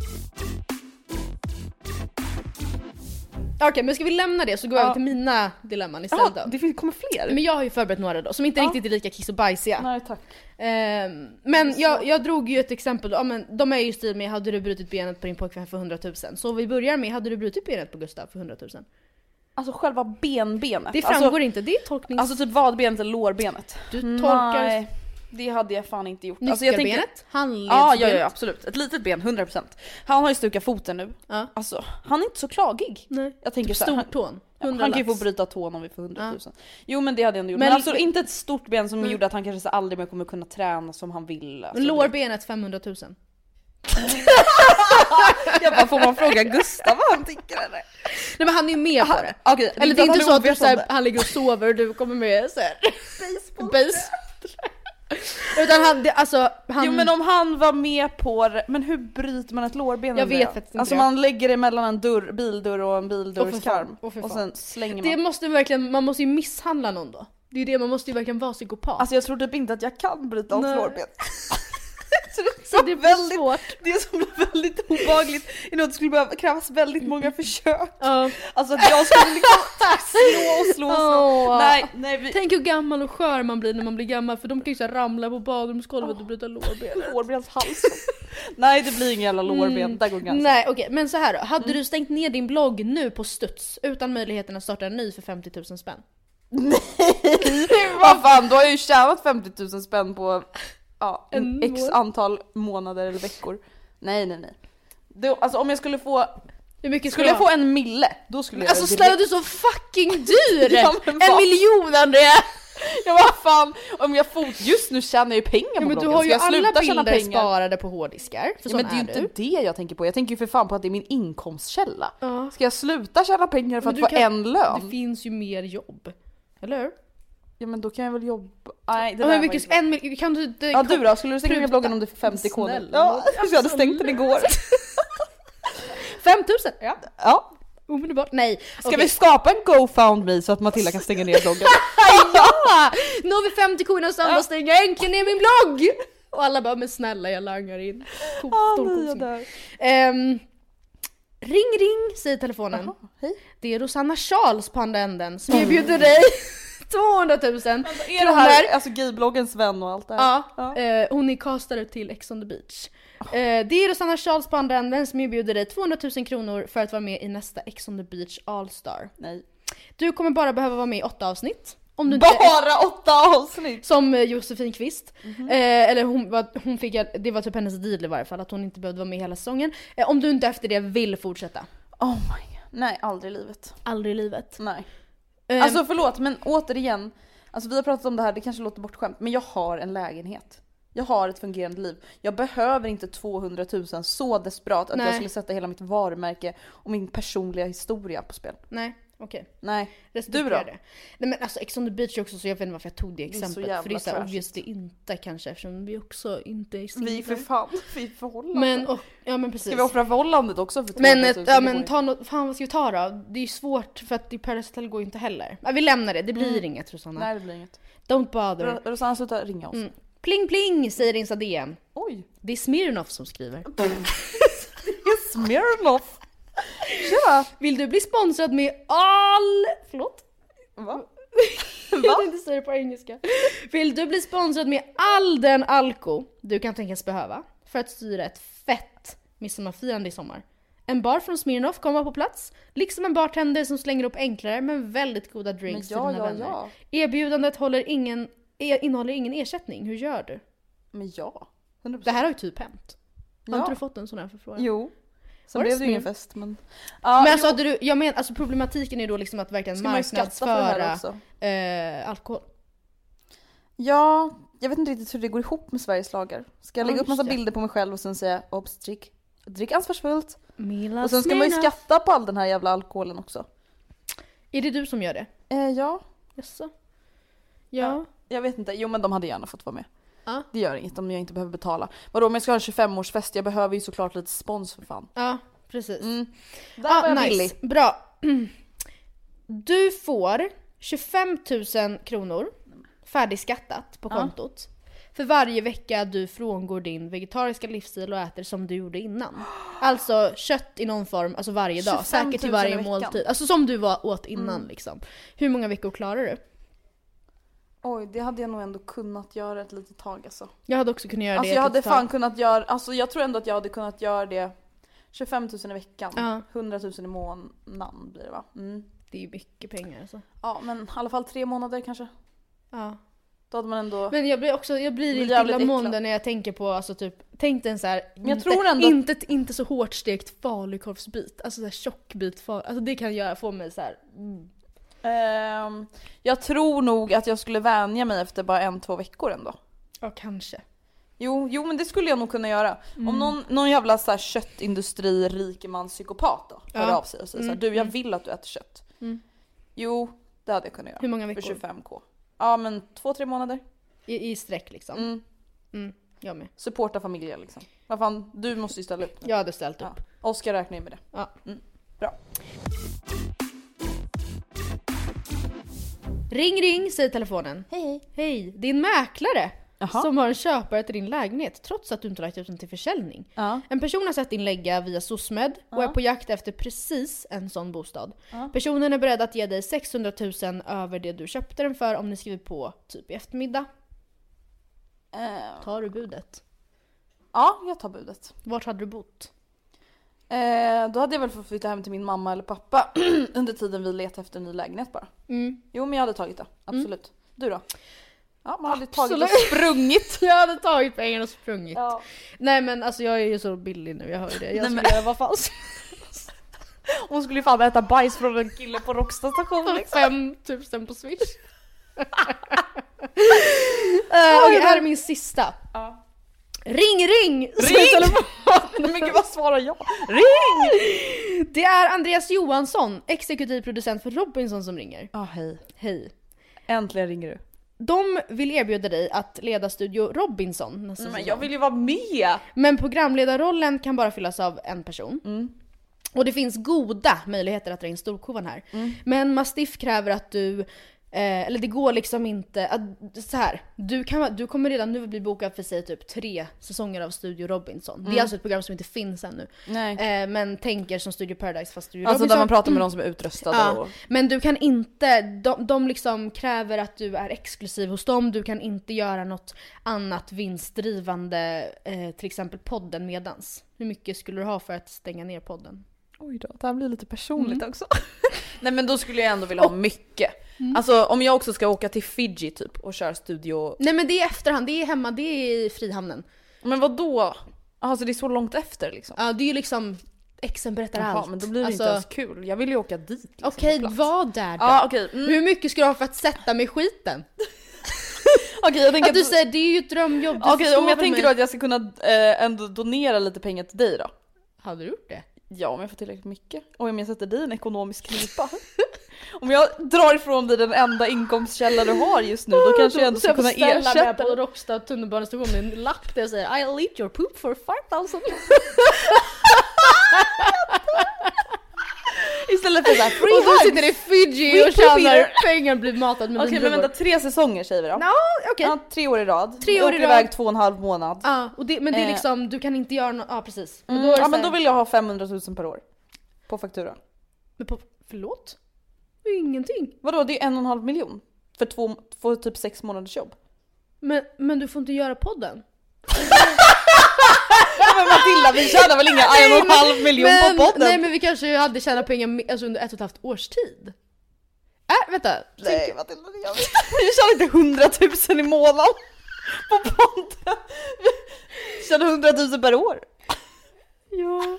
[SPEAKER 4] Okej, men ska vi lämna det så går jag till mina dilemman istället då.
[SPEAKER 5] Det kommer fler.
[SPEAKER 4] Men jag har ju förberett några då som inte riktigt är lika kiss och bajsiga.
[SPEAKER 5] Nej tack.
[SPEAKER 4] Men jag drog ju ett exempel. Ja, men de är ju stil med hade du brutit benet på din pojkvän för 100 000. Så vi börjar med hade du brutit benet på Gustav för 100 000.
[SPEAKER 5] Alltså själva benbenet.
[SPEAKER 4] Det framgår inte, det är tolknings...
[SPEAKER 5] Alltså typ vadbenet eller lårbenet.
[SPEAKER 4] Du tolkar...
[SPEAKER 5] Nej, det hade jag fan inte gjort.
[SPEAKER 4] Nyckelbenet? Alltså, handledsbenet?
[SPEAKER 5] Ja, absolut. Ett litet ben, 100%. Han har ju stukat foten nu. Ja. Alltså, han är inte så klagig.
[SPEAKER 4] Nej.
[SPEAKER 5] Jag tänker så
[SPEAKER 4] här, stortån.
[SPEAKER 5] Han kan ju få bryta tån om vi får 100 000. Ja. Jo men det hade jag ändå gjort. Men alltså inte ett stort ben som gjorde att han kanske aldrig mer kommer kunna träna som han vill. Alltså,
[SPEAKER 4] men lårbenet 500 000.
[SPEAKER 5] Jag bara, får man fråga Gustav vad han tycker eller?
[SPEAKER 4] Nej men han är ju med på det.
[SPEAKER 5] Okay,
[SPEAKER 4] eller det är inte så att du, såhär, han ligger och sover och du kommer med såhär baseball. Utan han...
[SPEAKER 5] Jo men om han var med på det, men hur bryter man ett lårben?
[SPEAKER 4] Jag vet faktiskt inte.
[SPEAKER 5] Alltså man lägger det mellan en bildörr och en bildörrskarm och sen slänger man.
[SPEAKER 4] Det måste verkligen, man måste ju misshandla någon då. Det är det, man måste ju verkligen vara psykopat.
[SPEAKER 5] Alltså jag tror typ inte att jag kan bryta hans lårben.
[SPEAKER 4] Så det är väldigt svårt.
[SPEAKER 5] Det som blir väldigt obehagligt är nog att det skulle behöva krävas väldigt många försök. Alltså att jag skulle liksom slå. Nej,
[SPEAKER 4] Tänk hur gammal och skör man blir när man blir gammal. För de kan ju så ramla på badrumsgolvet och bryta lårben.
[SPEAKER 5] Lårbenshals. Nej, det blir ingen jävla lårben. Där går gränsen.
[SPEAKER 4] Nej, okej. Men så här då. Hade du stängt ner din blogg nu på studs utan möjligheten att starta en ny för 50 000 spänn?
[SPEAKER 5] Nej, vad fan, då har jag ju tjänat 50 000 spänn på x antal månader eller veckor. Nej. Då, alltså om jag skulle få...
[SPEAKER 4] Hur mycket
[SPEAKER 5] skulle jag få 1 mille, då skulle jag...
[SPEAKER 4] Alltså snälla, du är så fucking dyr! Ja, 1 miljon, Andrea!
[SPEAKER 5] Ja vad fan, om jag just nu tjänar jag ju pengar på
[SPEAKER 4] men
[SPEAKER 5] bloggen.
[SPEAKER 4] Du har ju alla
[SPEAKER 5] bilder
[SPEAKER 4] pengar sparade på hårddiskar.
[SPEAKER 5] Ja, men det är ju inte det jag tänker på. Jag tänker ju för fan på att det är min inkomstkälla. Ska jag sluta tjäna pengar för att få en lön?
[SPEAKER 4] Det finns ju mer jobb, eller hur?
[SPEAKER 5] Ja men då kan jag väl jobba... Nej, det
[SPEAKER 4] där kan du inte...
[SPEAKER 5] Ja du då, skulle du stänga ner bloggen om det är 50 kronor? Ja, jag hade stängt den igår.
[SPEAKER 4] 5 000? Ja. Omedelbart. Nej.
[SPEAKER 5] Ska vi skapa en GoFundMe så att Matilda kan stänga ner bloggen?
[SPEAKER 4] Ja! Nu har vi 50 kronor så alla stänger äntligen ner min blogg! Och alla bara, men snälla jag langar in. Ring, säger telefonen.
[SPEAKER 5] Aha, hej.
[SPEAKER 4] Det är Rosanna Charles på andra änden som erbjuder dig 200 000 kronor.
[SPEAKER 5] Är det här alltså gaybloggens vän och allt det här?
[SPEAKER 4] Ja. Hon är castare till Ex on the Beach. Det är Rosanna Charles på andra änden som erbjuder dig 200 000 kronor för att vara med i nästa Ex on the Beach All-Star.
[SPEAKER 5] Nej.
[SPEAKER 4] Du kommer bara behöva vara med i 8 avsnitt. Om du
[SPEAKER 5] bara 8 avsnitt?
[SPEAKER 4] Som Josefin Kvist. Eller hon fick, det var typ hennes deal i varje fall, att hon inte behövde vara med hela säsongen. Om du inte efter det vill fortsätta.
[SPEAKER 5] Oh my god. Nej, aldrig i livet.
[SPEAKER 4] Aldrig i livet.
[SPEAKER 5] Nej. Alltså förlåt, men återigen, alltså vi har pratat om det här, det kanske låter bortskämt, men jag har en lägenhet. Jag har ett fungerande liv. Jag behöver inte 200 000 så desperat att jag skulle sätta hela mitt varumärke och min personliga historia på spel.
[SPEAKER 4] Nej, okej.
[SPEAKER 5] Nej.
[SPEAKER 4] Du då? Det. Nej men alltså Ex on the Beach också, så jag vet inte varför jag tog det exemplet. För det är så obviously inte kanske, eftersom vi också inte är singlar.
[SPEAKER 5] Vi för fan, vi förhållande.
[SPEAKER 4] Men precis.
[SPEAKER 5] Ska vi offra förhållandet också för 200 000?
[SPEAKER 4] Men ta något, fan vad ska vi ta då? Det är ju svårt för att i Paradise Hotel går ju inte heller. Vi lämnar det blir inget Rosanna.
[SPEAKER 5] Nej det blir inget.
[SPEAKER 4] Don't bother.
[SPEAKER 5] Rosanna sluta ringa oss.
[SPEAKER 4] Pling pling säger Insta DM.
[SPEAKER 5] Oj.
[SPEAKER 4] Det är Smirnoff som skriver.
[SPEAKER 5] Det är Smirnoff. Ja.
[SPEAKER 4] Vill du bli sponsrad med Förlåt?
[SPEAKER 5] Va?
[SPEAKER 4] Jag tänkte säga det på engelska. Vill du bli sponsrad med all den alko du kan tänkas behöva för att styra ett fett midsommarfirande i sommar? En bar från Smirnoff kommer vara på plats, liksom en bartender som slänger upp enklare men väldigt goda drinks till dina vänner. Ja. Erbjudandet innehåller ingen ersättning. Hur gör du?
[SPEAKER 5] Men ja, 100%.
[SPEAKER 4] Det här har ju typ hänt. Har inte du fått en sån här förfrågan?
[SPEAKER 5] Jo. Sen blev det ingen fest, men...
[SPEAKER 4] men alltså, alltså problematiken är ju då liksom att verkligen marknadsföra alkohol.
[SPEAKER 5] Ja, jag vet inte riktigt hur det går ihop med Sveriges lagar. Ska jag lägga upp massa bilder på mig själv och sen säga obs, drick ansvarsfullt. Och sen ska man ju skatta på all den här jävla alkoholen också.
[SPEAKER 4] Är det du som gör det?
[SPEAKER 5] Ja.
[SPEAKER 4] Jaså? Ja.
[SPEAKER 5] Jag vet inte, jo men de hade gärna fått vara med. Det gör inget om jag inte behöver betala. Vadå, om jag ska ha en 25-årsfest, jag behöver ju såklart lite spons för fan.
[SPEAKER 4] Ja, precis.
[SPEAKER 5] Där var jag billig.
[SPEAKER 4] Bra. Du får 25 000 kronor färdigskattat på kontot för varje vecka du frångår din vegetariska livsstil och äter som du gjorde innan. Alltså kött i någon form, alltså varje dag. Säkert till varje måltid. Alltså som du åt innan liksom. Hur många veckor klarar du?
[SPEAKER 5] Oj, det hade jag nog ändå kunnat göra ett litet tag alltså.
[SPEAKER 4] Jag hade också kunnat göra
[SPEAKER 5] alltså,
[SPEAKER 4] det.
[SPEAKER 5] Jag hade fan kunnat göra, alltså jag tror ändå att jag hade kunnat göra det 25 000 i veckan. 100 000 i månaden blir det va?
[SPEAKER 4] Det är ju mycket pengar alltså.
[SPEAKER 5] Ja, men i alla fall 3 månader kanske.
[SPEAKER 4] Ja.
[SPEAKER 5] Då hade man ändå...
[SPEAKER 4] Men jag blir lite illamående när jag tänker på, alltså typ, tänk en så här,
[SPEAKER 5] men jag tror ändå...
[SPEAKER 4] inte så hårt stekt falukorvsbit, alltså så här tjockbit alltså det kan få mig så här.
[SPEAKER 5] Jag tror nog att jag skulle vänja mig efter bara 1-2 veckor ändå.
[SPEAKER 4] Ja, kanske.
[SPEAKER 5] Jo, men det skulle jag nog kunna göra. Om någon jävla så här köttindustri rikemans psykopat då hör av sig och säger så här, du, jag vill att du äter kött. Jo, det hade jag kunnat göra.
[SPEAKER 4] Hur många veckor?
[SPEAKER 5] För 25k. Ja, men 2-3 månader.
[SPEAKER 4] I sträck liksom. Jag med.
[SPEAKER 5] Supporta familjer liksom. Vad fan, du måste ju ställa upp nu.
[SPEAKER 4] Jag hade ställt upp.
[SPEAKER 5] Oskar räknar ju med det.
[SPEAKER 4] Ja.
[SPEAKER 5] Bra.
[SPEAKER 4] Ring, säger telefonen. Hej, det är en mäklare som har en köpare till din lägenhet trots att du inte lagt ut den till försäljning. En person har sett din lägga via SOSMED och är på jakt efter precis en sån bostad. Personen är beredd att ge dig 600 000 över det du köpte den för om ni skriver på typ i eftermiddag. Tar du budet?
[SPEAKER 5] Ja, jag tar budet.
[SPEAKER 4] Vart hade du bott?
[SPEAKER 5] Då hade jag väl fått flytta hem till min mamma eller pappa under tiden vi letade efter en ny lägenhet bara. Jo, men jag hade tagit det, absolut. Du då? Ja, man hade tagit och sprungit.
[SPEAKER 4] Jag hade tagit pengarna och sprungit. Nej men alltså jag är ju så billig nu, jag hör ju det. Jag skulle göra vad fan.
[SPEAKER 5] Hon skulle ju fan äta bajs från en kille på Rockstadstation.
[SPEAKER 4] 5 000 på Swish. Okej, här är min sista. Ring!
[SPEAKER 5] Men gud, vad svarar jag? Ring!
[SPEAKER 4] Det är Andreas Johansson, exekutiv producent för Robinson som ringer. Hej.
[SPEAKER 5] Äntligen ringer du.
[SPEAKER 4] De vill erbjuda dig att leda Studio Robinson.
[SPEAKER 5] Men jag vill ju vara med.
[SPEAKER 4] Men programledarrollen kan bara fyllas av en person. Och det finns goda möjligheter att dra in storkovan här. Men Mastiff kräver att du eller det går liksom inte att, så här, du kommer redan nu bli bokad för sig typ 3 säsonger av Studio Robinson. Det är alltså ett program som inte finns ännu. Men tänker som Studio Paradise fast Studio Robinson.
[SPEAKER 5] Alltså där man pratar med de som är utröstade och...
[SPEAKER 4] Men du kan inte, de liksom kräver att du är exklusiv hos dem. Du kan inte göra något annat vinstdrivande, till exempel podden medans. Hur mycket skulle du ha för att stänga ner podden?
[SPEAKER 5] Oj då, det här blir lite personligt också. Nej, men då skulle jag ändå vilja ha mycket. Alltså om jag också ska åka till Fiji typ och köra studio.
[SPEAKER 4] Nej, men det är efterhand, det är hemma, det är i Frihamnen.
[SPEAKER 5] Men vad då? Alltså det är så långt efter liksom.
[SPEAKER 4] Ja, det är ju liksom Exen berättar allt.
[SPEAKER 5] Men då blir det inte ens kul. Jag vill ju åka dit liksom.
[SPEAKER 4] Okej, vad där då? Hur mycket ska du ha för att sätta mig i skiten? Jag tänker att du säger, det är ju ett drömjobb.
[SPEAKER 5] Okej, om jag tänker då att jag ska kunna ändå donera lite pengar till dig då.
[SPEAKER 4] Hade du gjort det?
[SPEAKER 5] Ja, om jag får tillräckligt mycket. Och om jag sätter dig en ekonomisk knipa. Om jag drar ifrån dig den enda inkomstkälla du har just nu, då kanske jag ändå ska kunna ersätta
[SPEAKER 4] mig på Rockstad tunnelbanestation med en lapp där jag säger I'll eat your poop for 5,000.
[SPEAKER 5] Istället för såhär free
[SPEAKER 4] och du
[SPEAKER 5] hugs.
[SPEAKER 4] sitter i Fiji och tjänar pengar, blir matad med
[SPEAKER 5] Okej, men vänta, 3 säsonger säger vi då.
[SPEAKER 4] Okej.
[SPEAKER 5] Ja, 3 år i rad.
[SPEAKER 4] 3 år i rad.
[SPEAKER 5] iväg 2,5 månad.
[SPEAKER 4] Ja, men det är liksom, du kan inte göra något, precis.
[SPEAKER 5] Men då vill jag ha 500 000 per år. På faktura.
[SPEAKER 4] Men förlåt? Det är ingenting.
[SPEAKER 5] Vadå, det är 1,5 miljon. För typ 6 månaders jobb.
[SPEAKER 4] Men du får inte göra podden.
[SPEAKER 5] Men Matilda, vi tjänar väl inga 1,5 miljon på podden?
[SPEAKER 4] Nej, men vi kanske hade tjänat pengar under 1,5 års tid. Vänta.
[SPEAKER 5] Nej, Matilda, jag tjänar inte 100 000 i månaden på podden. Vi tjänar 100 000 per år.
[SPEAKER 4] Ja.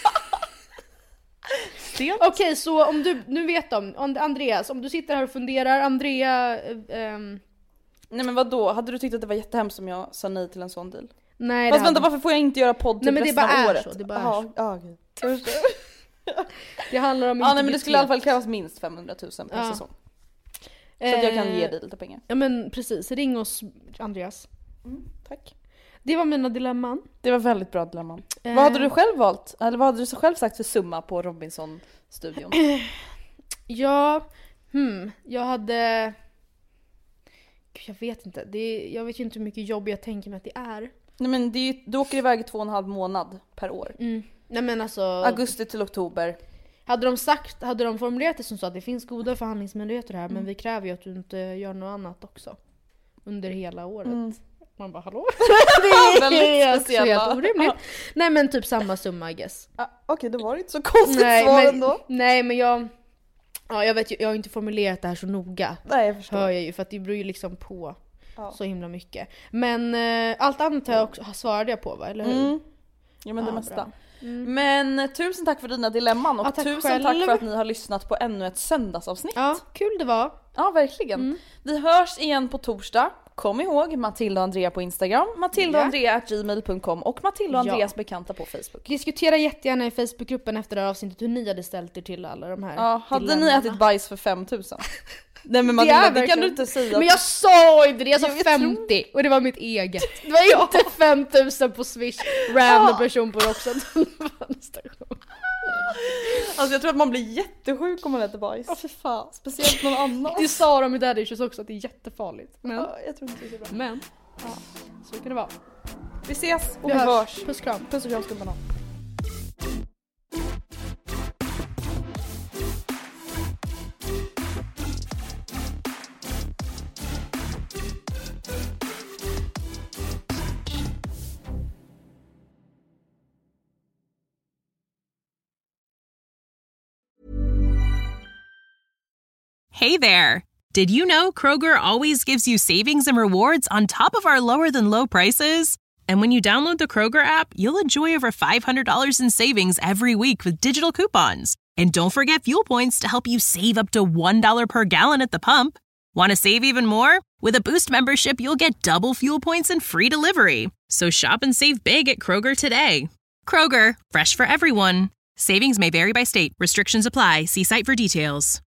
[SPEAKER 4] Okej, så om du, nu vet Andreas, om du sitter här och funderar, Andrea...
[SPEAKER 5] Nej men vadå, hade du tyckt att det var jättehemskt om jag sa nej till en sån deal?
[SPEAKER 4] Nej.
[SPEAKER 5] Fast vänta, varför får jag inte göra podd till resten av året?
[SPEAKER 4] Så, det bara är så.
[SPEAKER 5] Okay.
[SPEAKER 4] Det handlar om
[SPEAKER 5] nej, men det skulle i alla fall krävas minst 500 000 per säsong. Så att jag kan ge dig lite pengar.
[SPEAKER 4] Ja men precis, ring oss Andreas.
[SPEAKER 5] Tack.
[SPEAKER 4] Det var mina dilemman.
[SPEAKER 5] Det var väldigt bra dilemman. Vad hade du själv valt? Eller vad hade du själv sagt för summa på Robinson-studion?
[SPEAKER 4] Jag hade... Jag vet inte. Jag vet ju inte hur mycket jobb jag tänker mig att det är.
[SPEAKER 5] Nej men du åker iväg 2,5 månad per år.
[SPEAKER 4] Nej men alltså...
[SPEAKER 5] Augusti till oktober.
[SPEAKER 4] Hade de formulerat det som så att det finns goda förhandlingsmöjligheter här, men vi kräver ju att du inte gör något annat också. Under hela året. Man bara, hallå? Det är helt orimligt. Nej men typ samma summa I guess.
[SPEAKER 5] Okej, det var inte så konstigt svar ändå.
[SPEAKER 4] Nej men jag vet ju, jag har inte formulerat det här så noga.
[SPEAKER 5] Nej, jag förstår.
[SPEAKER 4] Hör jag ju, för att det beror ju liksom på så himla mycket. Men allt annat svarade jag på, va? Eller hur?
[SPEAKER 5] Ja men det mesta. Men tusen tack för dina dilemman och tusen tack för att ni har lyssnat på ännu ett söndagsavsnitt.
[SPEAKER 4] Ja, kul det var.
[SPEAKER 5] Ja, verkligen. Vi hörs igen på torsdag. Kom ihåg Matilda och Andrea på Instagram, matildaandrea@gmail.com och Matilda och Andreas bekanta på Facebook.
[SPEAKER 4] Diskutera jättegärna I Facebookgruppen efter det här avsnittet hur ni hade ställt er till alla de här.
[SPEAKER 5] Ja, hade ni ätit bajs för 5 000? Nej men Matilda, det kan du inte säga.
[SPEAKER 4] Men jag sa inte det, jag sa 50 och det var mitt eget. Det var inte 5 000 på Swish, random person på Roxanne.
[SPEAKER 5] Alltså jag tror att man blir jättesjuk om man äter bajs.
[SPEAKER 4] Ja för fan.
[SPEAKER 5] Speciellt någon annan.
[SPEAKER 4] Det sa de I Daddy Issues också, att det är jättefarligt. Men
[SPEAKER 5] jag tror inte det är så bra.
[SPEAKER 4] Men så kan det vara.
[SPEAKER 5] Vi ses och vi hörs.
[SPEAKER 4] Puss och kram.
[SPEAKER 5] Puss och kram skummarna.
[SPEAKER 3] Hey there! Did you know Kroger always gives you savings and rewards on top of our lower-than-low prices? And when you download the Kroger app, you'll enjoy over $500 in savings every week with digital coupons. And don't forget fuel points to help you save up to $1 per gallon at the pump. Want to save even more? With a Boost membership, you'll get double fuel points and free delivery. So shop and save big at Kroger today. Kroger, fresh for everyone. Savings may vary by state. Restrictions apply. See site for details.